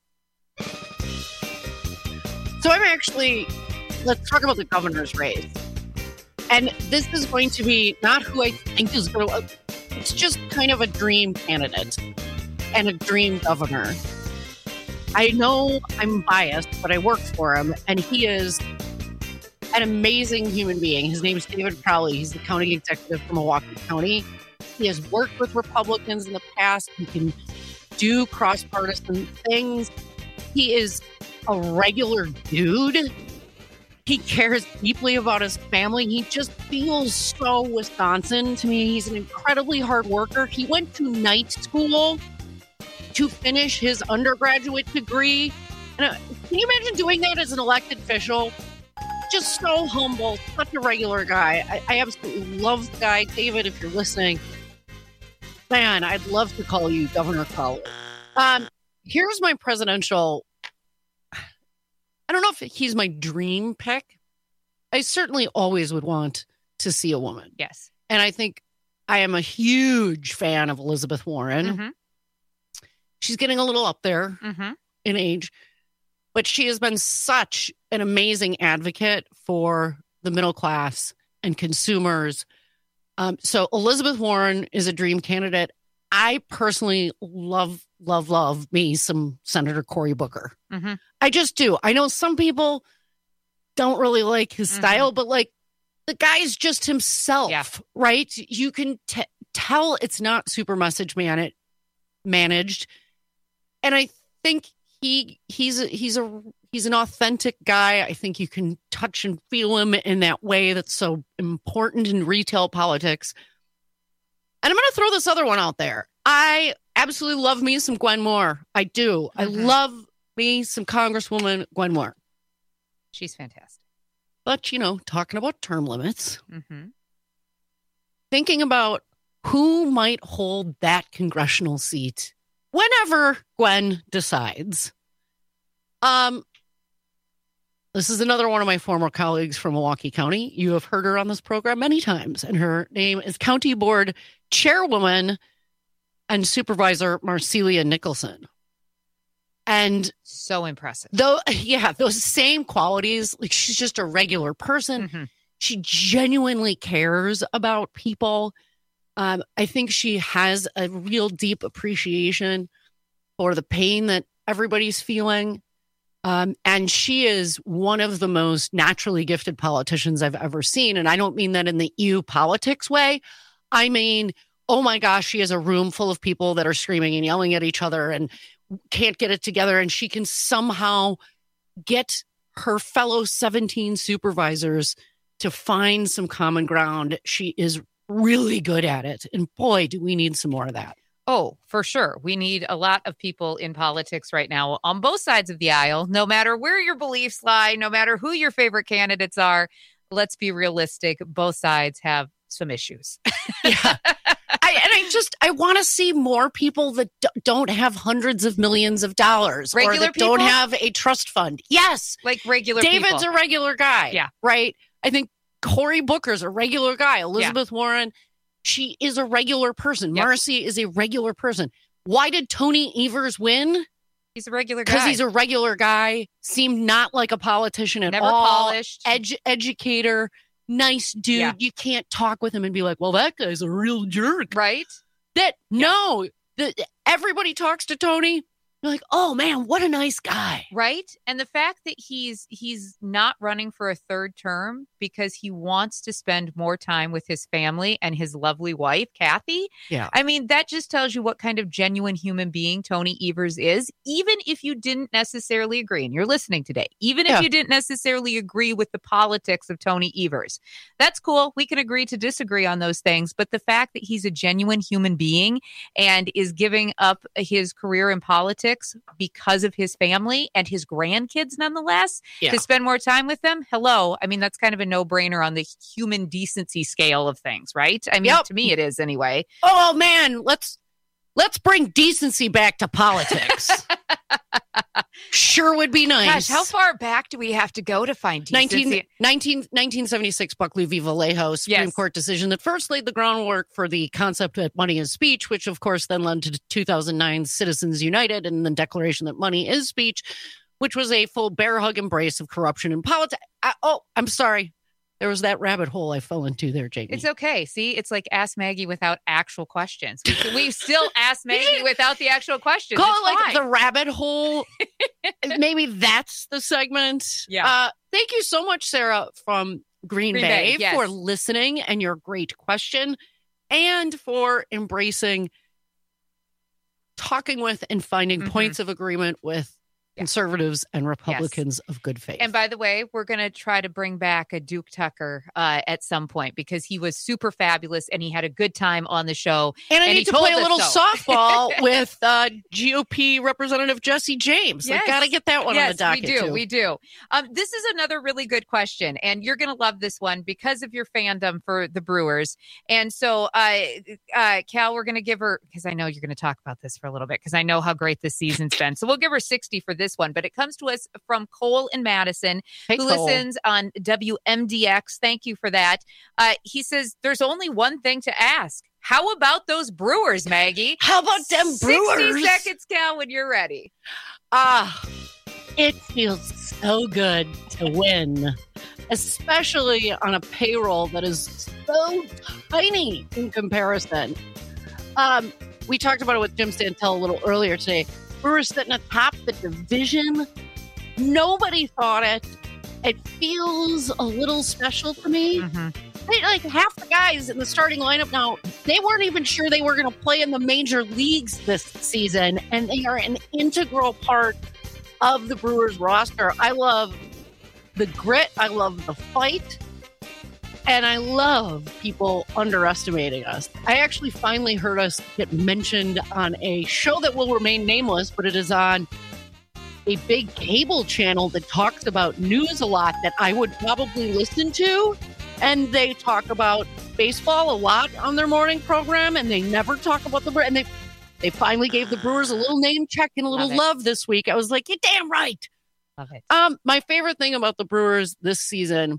So I'm actually, let's talk about the governor's race. And this is going to be not who I think is going to, it's just kind of a dream candidate and a dream governor. I know I'm biased, but I work for him, and he is an amazing human being. His name is David Crowley. He's the county executive for Milwaukee County. He has worked with Republicans in the past. He can do cross-partisan things. He is a regular dude. He cares deeply about his family. He just feels so Wisconsin to me. He's an incredibly hard worker. He went to night school to finish his undergraduate degree. And, uh, can you imagine doing that as an elected official? Just so humble, such a regular guy. I, I absolutely love the guy. David, if you're listening, man, I'd love to call you Governor Crowley. Um, here's my presidential. I don't know if he's my dream pick. I certainly always would want to see a woman. Yes. And I think I am a huge fan of Elizabeth Warren. Mm-hmm. She's getting a little up there mm-hmm. in age, but she has been such an amazing advocate for the middle class and consumers. Um, so Elizabeth Warren is a dream candidate. I personally love, love, love me some Senator Cory Booker. Mm-hmm. I just do. I know some people don't really like his mm-hmm. style, but like the guy's just himself, yeah. right? You can t- tell it's not super message man- managed. And I think he he's a, he's a he's an authentic guy. I think you can touch and feel him in that way that's so important in retail politics. And I'm going to throw this other one out there. I absolutely love me some Gwen Moore. I do. Mm-hmm. I love me some Congresswoman Gwen Moore. She's fantastic. But, you know, talking about term limits, mm-hmm. thinking about who might hold that congressional seat whenever Gwen decides. Um, this is another one of my former colleagues from Milwaukee County. You have heard her on this program many times, and her name is County Board Chairwoman and Supervisor Marcelia Nicholson. And so impressive. Though, yeah, those same qualities. Like, she's just a regular person. Mm-hmm. She genuinely cares about people. Um, I think she has a real deep appreciation for the pain that everybody's feeling. Um, and she is one of the most naturally gifted politicians I've ever seen. And I don't mean that in the E U politics way. I mean, oh my gosh, she has a room full of people that are screaming and yelling at each other and can't get it together. And she can somehow get her fellow seventeen supervisors to find some common ground. She is really good at it. And boy, do we need some more of that. Oh, for sure. We need a lot of people in politics right now on both sides of the aisle, no matter where your beliefs lie, no matter who your favorite candidates are. Let's be realistic. Both sides have some issues. Yeah. I, and I just, I want to see more people that d- don't have hundreds of millions of dollars. Regular or that people? don't have a trust fund. Yes. Like regular David's people. a regular guy. Yeah. Right? I think Cory Booker's a regular guy. Elizabeth yeah. Warren, she is a regular person. Yep. Marcy is a regular person. Why did Tony Evers win? He's a regular guy. Because he's a regular guy. Seemed not like a politician at Never all. polished. Edu- educator. Nice dude. Yeah. You can't talk with him and be like, well, that guy's a real jerk. Right? That, yeah. no. The, everybody talks to Tony. You're like, oh man, what a nice guy. Right. And the fact that he's he's not running for a third term because he wants to spend more time with his family and his lovely wife, Kathy. Yeah. I mean, that just tells you what kind of genuine human being Tony Evers is, even if you didn't necessarily agree. And you're listening today, even if yeah. you didn't necessarily agree with the politics of Tony Evers. That's cool. We can agree to disagree on those things. But the fact that he's a genuine human being and is giving up his career in politics because of his family and his grandkids, nonetheless, yeah. to spend more time with them. Hello. I mean, that's kind of a no-brainer on the human decency scale of things, right? I mean, yep. to me, it is anyway. Oh man, let's let's bring decency back to politics. Sure would be nice. Gosh, how far back do we have to go to find decency? nineteen, nineteen, nineteen seventy-six Buckley v. Vallejo Supreme Yes. Court decision that first laid the groundwork for the concept that money is speech, which of course then led to two thousand nine Citizens United and the declaration that money is speech, which was a full bear hug embrace of corruption in politics. Oh, I'm sorry. There was that rabbit hole I fell into there, Jamie. It's okay. See, it's like Ask Maggie without actual questions. We, we still ask Maggie without the actual questions. Call it's it like fine. the rabbit hole. Maybe that's the segment. Yeah. Uh, thank you so much, Sarah from Green, Green Bay, Bay, yes. for listening and your great question and for embracing talking with and finding Mhm. points of agreement with conservatives and Republicans yes. of good faith. And by the way, we're going to try to bring back a Duke Tucker uh, at some point because he was super fabulous and he had a good time on the show. And I and need to play a little so. softball with uh, G O P Representative Jesse James. Yes. I got to get that one yes, on the docket. we do. Too. We do. Um, this is another really good question, and you're going to love this one because of your fandom for the Brewers. And so, uh, uh, Cal, we're going to give her, because I know you're going to talk about this for a little bit, because I know how great this season's been. So we'll give her sixty for this one, but it comes to us from Cole in Madison, hey, who Cole. listens on W M D X. Thank you for that. Uh, he says, there's only one thing to ask. How about those Brewers, Maggie? How about them Brewers? sixty seconds, Cal, when you're ready. Ah, uh, it feels so good to win, especially on a payroll that is so tiny in comparison. Um, we talked about it with Jim Santel a little earlier today. Brewers sitting atop the division. Nobody thought it. It feels a little special to me. Mm-hmm. They, like half the guys in the starting lineup now, they weren't even sure they were going to play in the major leagues this season, and they are an integral part of the Brewers roster. I love the grit. I love the fight. And I love people underestimating us. I actually finally heard us get mentioned on a show that will remain nameless, but it is on a big cable channel that talks about news a lot that I would probably listen to. And they talk about baseball a lot on their morning program, and they never talk about the Brewers. And they, they finally gave the Brewers a little name check and a little love, love this week. I was like, you're damn right. Love it. Um, my favorite thing about the Brewers this season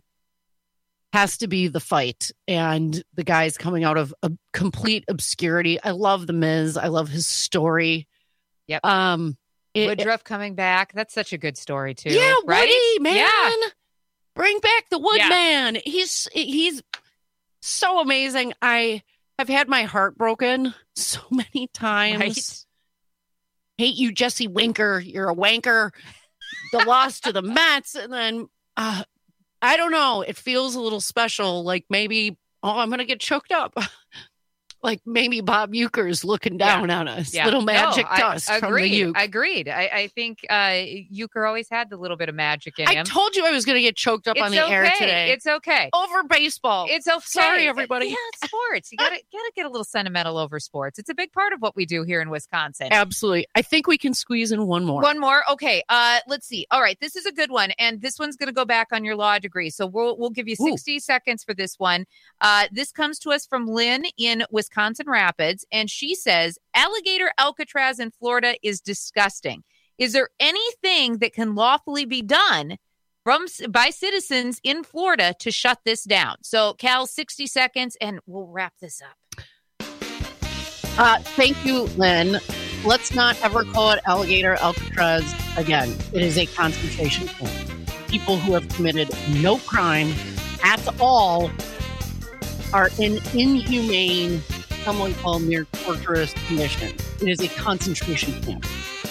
has to be the fight and the guys coming out of a complete obscurity. I love the Miz. I love his story. Yep. Um, it, Woodruff it, coming back. That's such a good story too. Yeah, right? Woody, man. Yeah. Bring back the Woodman. Yeah. He's he's so amazing. I have had my heart broken so many times. Right? Hate you, Jesse Winker. You're a wanker. The loss to the Mets, and then uh, I don't know. It feels a little special. Like maybe, oh, I'm going to get choked up. Like maybe Bob Uecker's looking down yeah. on us. Yeah. Little magic no, dust I, from the Uke. Agreed. I, I think uh, Uecker always had the little bit of magic in I him. I told you I was going to get choked up it's on the okay. air today. It's okay. Over baseball. It's okay. Sorry, everybody. Yeah, it's sports. You got to gotta get a little sentimental over sports. It's a big part of what we do here in Wisconsin. Absolutely. I think we can squeeze in one more. One more. Okay. Uh, let's see. All right. This is a good one. And this one's going to go back on your law degree. So we'll, we'll give you sixty Ooh. seconds for this one. Uh, this comes to us from Lynn in Wisconsin Rapids. And she says, alligator Alcatraz in Florida is disgusting. Is there anything that can lawfully be done from by citizens in Florida to shut this down? So, Cal, sixty seconds, and we'll wrap this up. Uh, thank you, Lynn. Let's not ever call it alligator Alcatraz again. It is a concentration camp. People who have committed no crime at all are in inhumane, someone called near torturous condition. It is a concentration camp.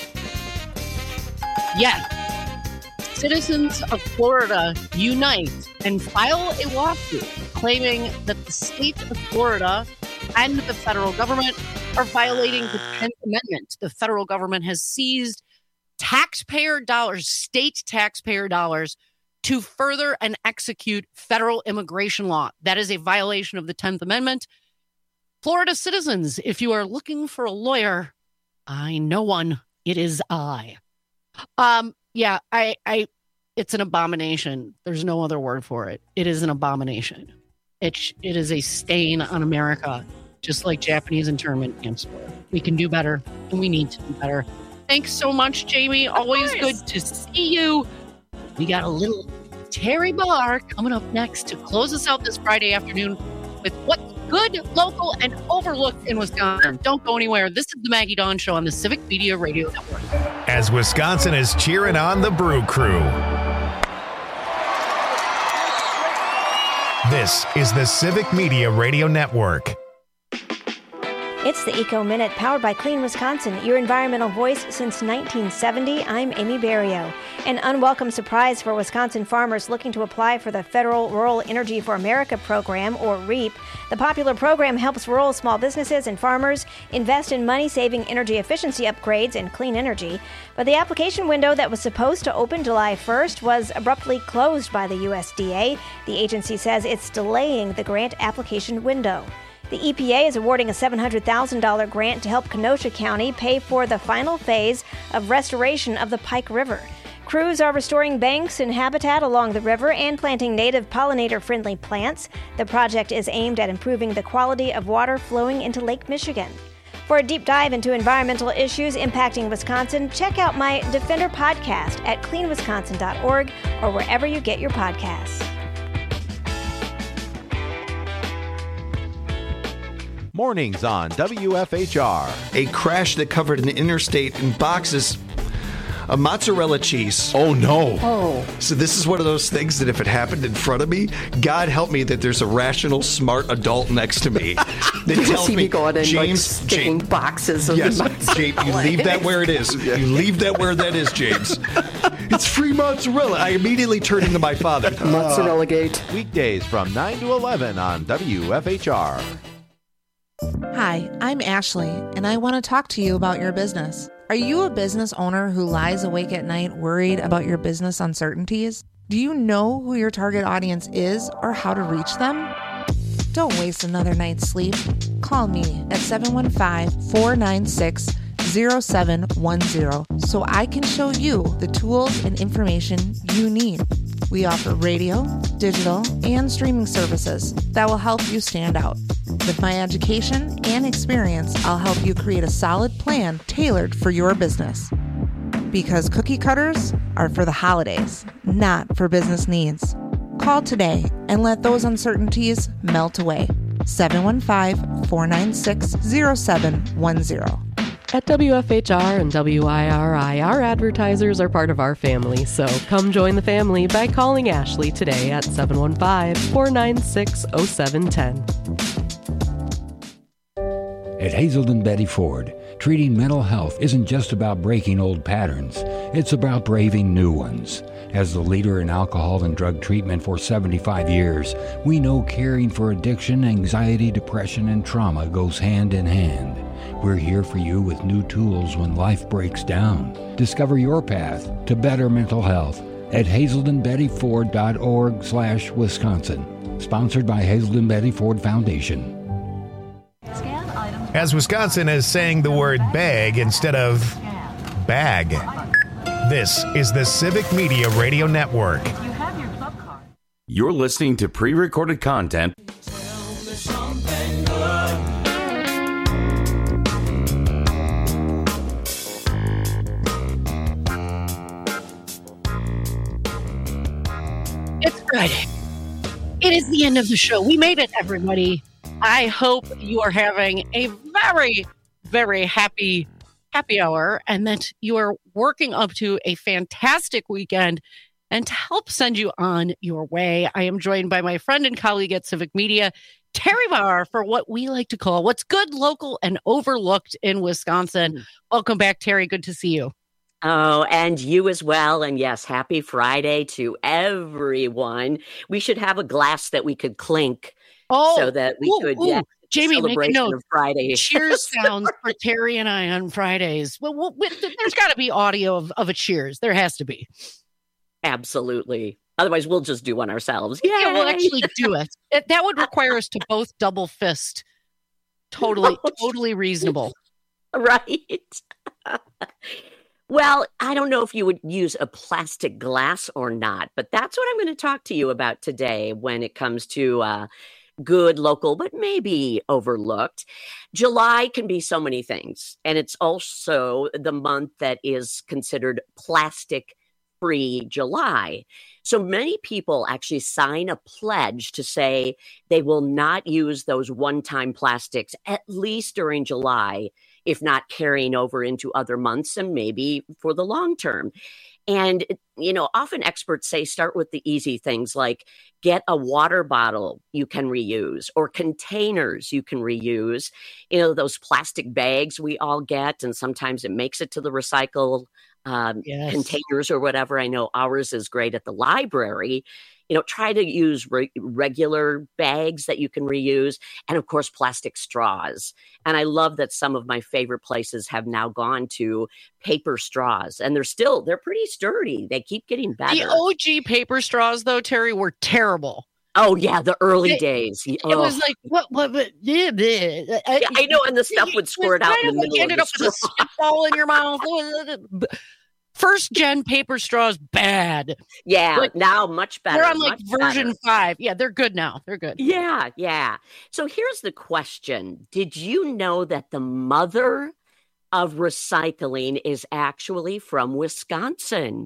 Yet, citizens of Florida unite and file a lawsuit claiming that the state of Florida and the federal government are violating the tenth Amendment. The federal government has seized taxpayer dollars, state taxpayer dollars, to further and execute federal immigration law. That is a violation of the tenth Amendment. Florida citizens, if you are looking for a lawyer, I know one. It is I. Um, yeah, I, I, it's an abomination. There's no other word for it. It is an abomination. It, it is a stain on America, just like Japanese internment camps were. We can do better, and we need to do better. Thanks so much, Jamie. Of Always course. Good to see you. We got a little Terry Barr coming up next to close us out this Friday afternoon with what's good, local, and overlooked in Wisconsin. Don't go anywhere. This is the Maggie Dawn Show on the Civic Media Radio Network. As Wisconsin is cheering on the Brew Crew. This is the Civic Media Radio Network. It's the Eco Minute, powered by Clean Wisconsin, your environmental voice since nineteen seventy. I'm Amy Barrio. An unwelcome surprise for Wisconsin farmers looking to apply for the Federal Rural Energy for America program, or REAP. The popular program helps rural small businesses and farmers invest in money-saving energy efficiency upgrades and clean energy. But the application window that was supposed to open July first was abruptly closed by the U S D A. The agency says it's delaying the grant application window. The E P A is awarding a seven hundred thousand dollars grant to help Kenosha County pay for the final phase of restoration of the Pike River. Crews are restoring banks and habitat along the river and planting native pollinator-friendly plants. The project is aimed at improving the quality of water flowing into Lake Michigan. For a deep dive into environmental issues impacting Wisconsin, check out my Defender podcast at clean wisconsin dot org or wherever you get your podcasts. Mornings on W F H R. A crash that covered an interstate in boxes of mozzarella cheese. Oh, no. Oh. So this is one of those things that if it happened in front of me, God help me that there's a rational, smart adult next to me that tells me, going in, James, like, sticking James, boxes of yes, mozzarella. James, you leave that where it is. You leave that where that is, James. It's free mozzarella. I immediately turn into my father. Mozzarella gate. Weekdays from nine to eleven on W F H R. Hi, I'm Ashley, and I want to talk to you about your business. Are you a business owner who lies awake at night worried about your business uncertainties? Do you know who your target audience is or how to reach them? Don't waste another night's sleep. Call me at seven one five, four nine six, zero seven one zero so I can show you the tools and information you need. We offer radio, digital, and streaming services that will help you stand out. With my education and experience, I'll help you create a solid plan tailored for your business. Because cookie cutters are for the holidays, not for business needs. Call today and let those uncertainties melt away. seven one five, four nine six, zero seven one zero. At W F H R and W I R I, our advertisers are part of our family, so come join the family by calling Ashley today at seven one five, four nine six, zero seven one zero. At Hazelden Betty Ford, treating mental health isn't just about breaking old patterns, it's about braving new ones. As the leader in alcohol and drug treatment for seventy-five years, we know caring for addiction, anxiety, depression, and trauma goes hand in hand. We're here for you with new tools when life breaks down. Discover your path to better mental health at hazelden betty ford dot org slash Wisconsin. Sponsored by Hazelden Betty Ford Foundation. As Wisconsin is saying the word bag instead of bag. This is the Civic Media Radio Network. You're listening to pre-recorded content. It's Friday. It is the end of the show. We made it, everybody. I hope you are having a very, very happy happy hour and that you are working up to a fantastic weekend. And to help send you on your way, I am joined by my friend and colleague at Civic Media, Terry Barr, for what we like to call what's good, local, and overlooked in Wisconsin. Mm. Welcome back, Terry. Good to see you. Oh, and you as well. And yes, happy Friday to everyone. We should have a glass that we could clink oh, so that we ooh, could, ooh. yeah, Jamie, make a note. Of Friday. Cheers sounds for Terry and I on Fridays. Well, well there's got to be audio of, of a cheers. There has to be. Absolutely. Otherwise, we'll just do one ourselves. Yay! Yeah, we'll actually do it. it. That would require us to both double fist. Totally, totally reasonable. Right. Well, I don't know if you would use a plastic glass or not, but that's what I'm going to talk to you about today when it comes to uh, good, local, but maybe overlooked. July can be so many things, and it's also the month that is considered plastic-free July. So many people actually sign a pledge to say they will not use those one-time plastics, at least during July, if not carrying over into other months and maybe for the long term. And, you know, often experts say start with the easy things like get a water bottle you can reuse or containers you can reuse. You know, those plastic bags we all get, and sometimes it makes it to the recycle um, Yes. containers or whatever. I know ours is great at the library. You know, try to use re- regular bags that you can reuse, and of course, plastic straws. And I love that some of my favorite places have now gone to paper straws, and they're still, they're pretty sturdy. They keep getting better. The O G paper straws, though, Terry, were terrible. Oh, yeah, the early It- days. It Ugh. was like, what, what, what yeah, bleh. I, Yeah, I know, and the stuff would squirt out in the Like middle you of ended the up with a straw. spitball in your mouth. First gen paper straws, bad. Yeah, Like, now much better. They're on like much version better. five. Yeah, they're good now. They're good. Yeah, yeah. So here's the question. Did you know that the mother of recycling is actually from Wisconsin?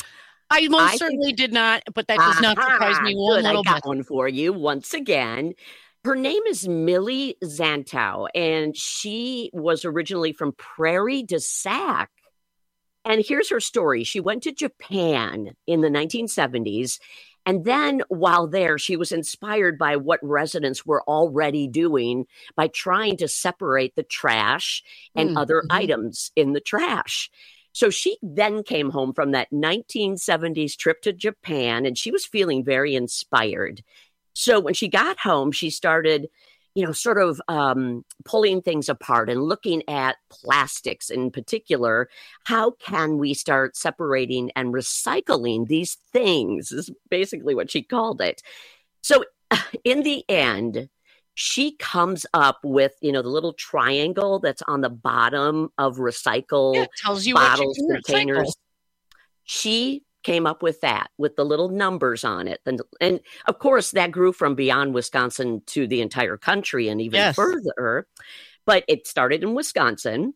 I most I think- certainly did not, but that does not surprise me Aha, one good, little I got bit. one for you once again. Her name is Millie Zantow, and she was originally from Prairie du Sac. And here's her story. She went to Japan in the nineteen seventies. And then while there, she was inspired by what residents were already doing by trying to separate the trash and Mm, other mhm. items in the trash. So she then came home from that nineteen seventies trip to Japan, and she was feeling very inspired. So when she got home, she started, you know, sort of um, pulling things apart and looking at plastics in particular. How can we start separating and recycling these things? Is basically what she called it. So in the end, she comes up with, you know, the little triangle that's on the bottom of recycle Yeah, it tells you what you bottles, can recycle. containers. She came up with that with the little numbers on it. And, and of course, that grew from beyond Wisconsin to the entire country and even Yes. further. But it started in Wisconsin.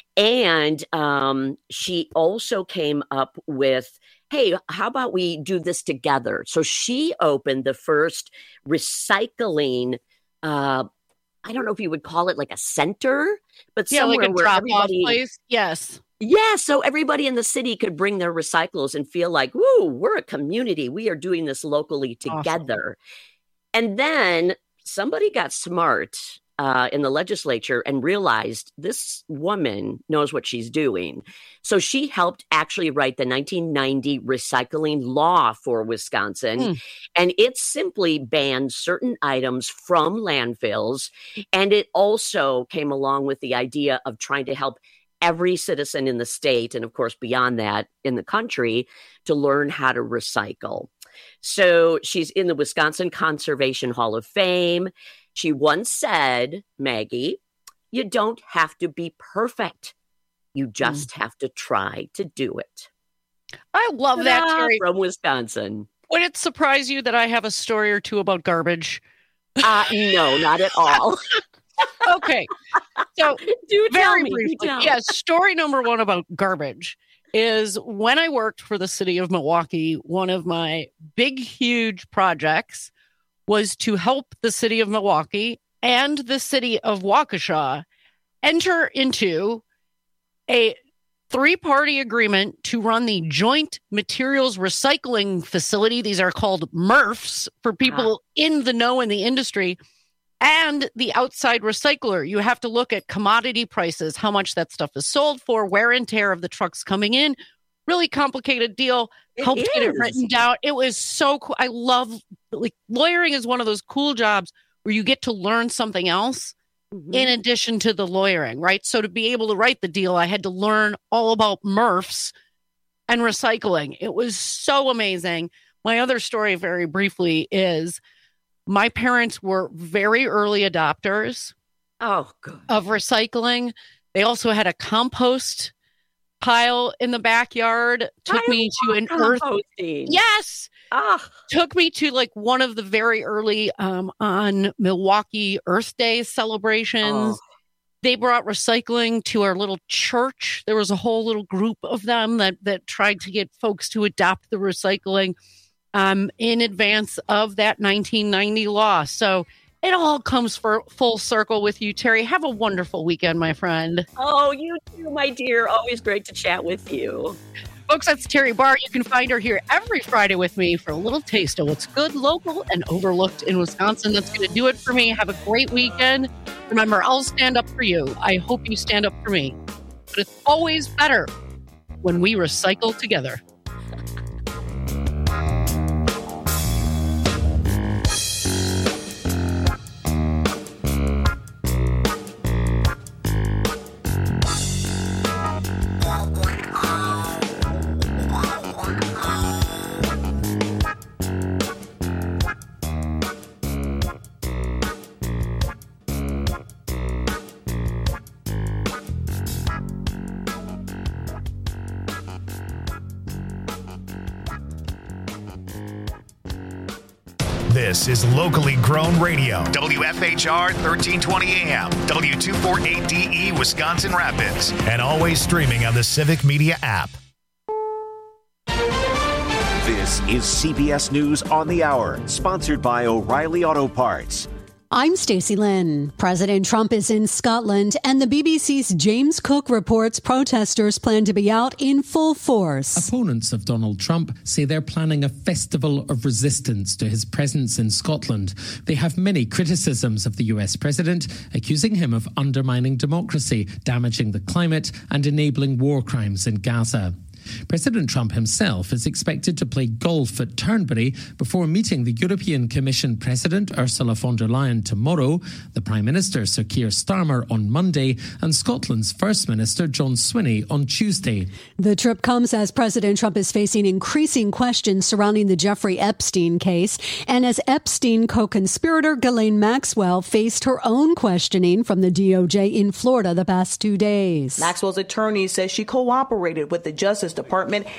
And um, she also came up with, hey, how about we do this together? So she opened the first recycling uh, I don't know if you would call it like a center, but Yeah, somewhere like a where drop off everybody, place. Yes. yeah, so everybody in the city could bring their recyclables and feel like, woo, we're a community. We are doing this locally together. And then somebody got smart uh, in the legislature and realized this woman knows what she's doing. So she helped actually write the nineteen ninety recycling law for Wisconsin. Hmm. And it simply banned certain items from landfills. And it also came along with the idea of trying to help every citizen in the state, and of course, beyond that, in the country, to learn how to recycle. So she's in the Wisconsin Conservation Hall of Fame. She once said, Maggie, you don't have to be perfect. You just have to try to do it. I love that, Ta-da, Terry. from Wisconsin. Would it surprise you that I have a story or two about garbage? Uh, no, not at all. Okay. So, Do tell very me, do briefly, tell. yes, story number one about garbage is when I worked for the city of Milwaukee, one of my big, huge projects was to help the city of Milwaukee and the city of Waukesha enter into a three-party agreement to run the Joint Materials Recycling Facility. These are called M R Fs for people in the know in the industry. And the outside recycler. You have to look at commodity prices, how much that stuff is sold for, wear and tear of the trucks coming in. Really complicated deal. It Helped get it is. written down. It was so cool. I love, like, lawyering is one of those cool jobs where you get to learn something else Mhm. in addition to the lawyering, right? So to be able to write the deal, I had to learn all about M R Fs and recycling. It was so amazing. My other story, very briefly, is my parents were very early adopters Oh, good. of recycling. They also had a compost pile in the backyard. Took I me to an love earth. composting. Yes. Ah, Took me to like one of the very early um, on Milwaukee Earth Day celebrations. Oh. They brought recycling to our little church. There was a whole little group of them that that tried to get folks to adopt the recycling um, in advance of that nineteen ninety law. So it all comes for full circle with you, Terry. Have a wonderful weekend, my friend. oh, you too, my dear. Always great to chat with you. Folks, that's Terry Barr. You can find her here every Friday with me for a little taste of what's good, local, and overlooked in Wisconsin. That's going to do it for me. Have a great weekend. Remember, I'll stand up for you. I hope you stand up for me. But it's always better when we recycle together. This is locally grown radio. W F H R thirteen twenty A M, W two forty-eight D E, Wisconsin Rapids, and always streaming on the Civic Media app. This is C B S News on the Hour, sponsored by O'Reilly Auto Parts. I'm Stacey Lynn. President Trump is in Scotland, and the B B C's James Cook reports protesters plan to be out in full force. Opponents of Donald Trump say they're planning a festival of resistance to his presence in Scotland. They have many criticisms of the U S president, accusing him of undermining democracy, damaging the climate, and enabling war crimes in Gaza. President Trump himself is expected to play golf at Turnberry before meeting the European Commission President Ursula von der Leyen tomorrow, the Prime Minister Sir Keir Starmer on Monday, and Scotland's First Minister John Swinney on Tuesday. The trip comes as President Trump is facing increasing questions surrounding the Jeffrey Epstein case, and as Epstein co-conspirator Ghislaine Maxwell faced her own questioning from the D O J in Florida the past two days. Maxwell's attorney says she cooperated with the Justice Department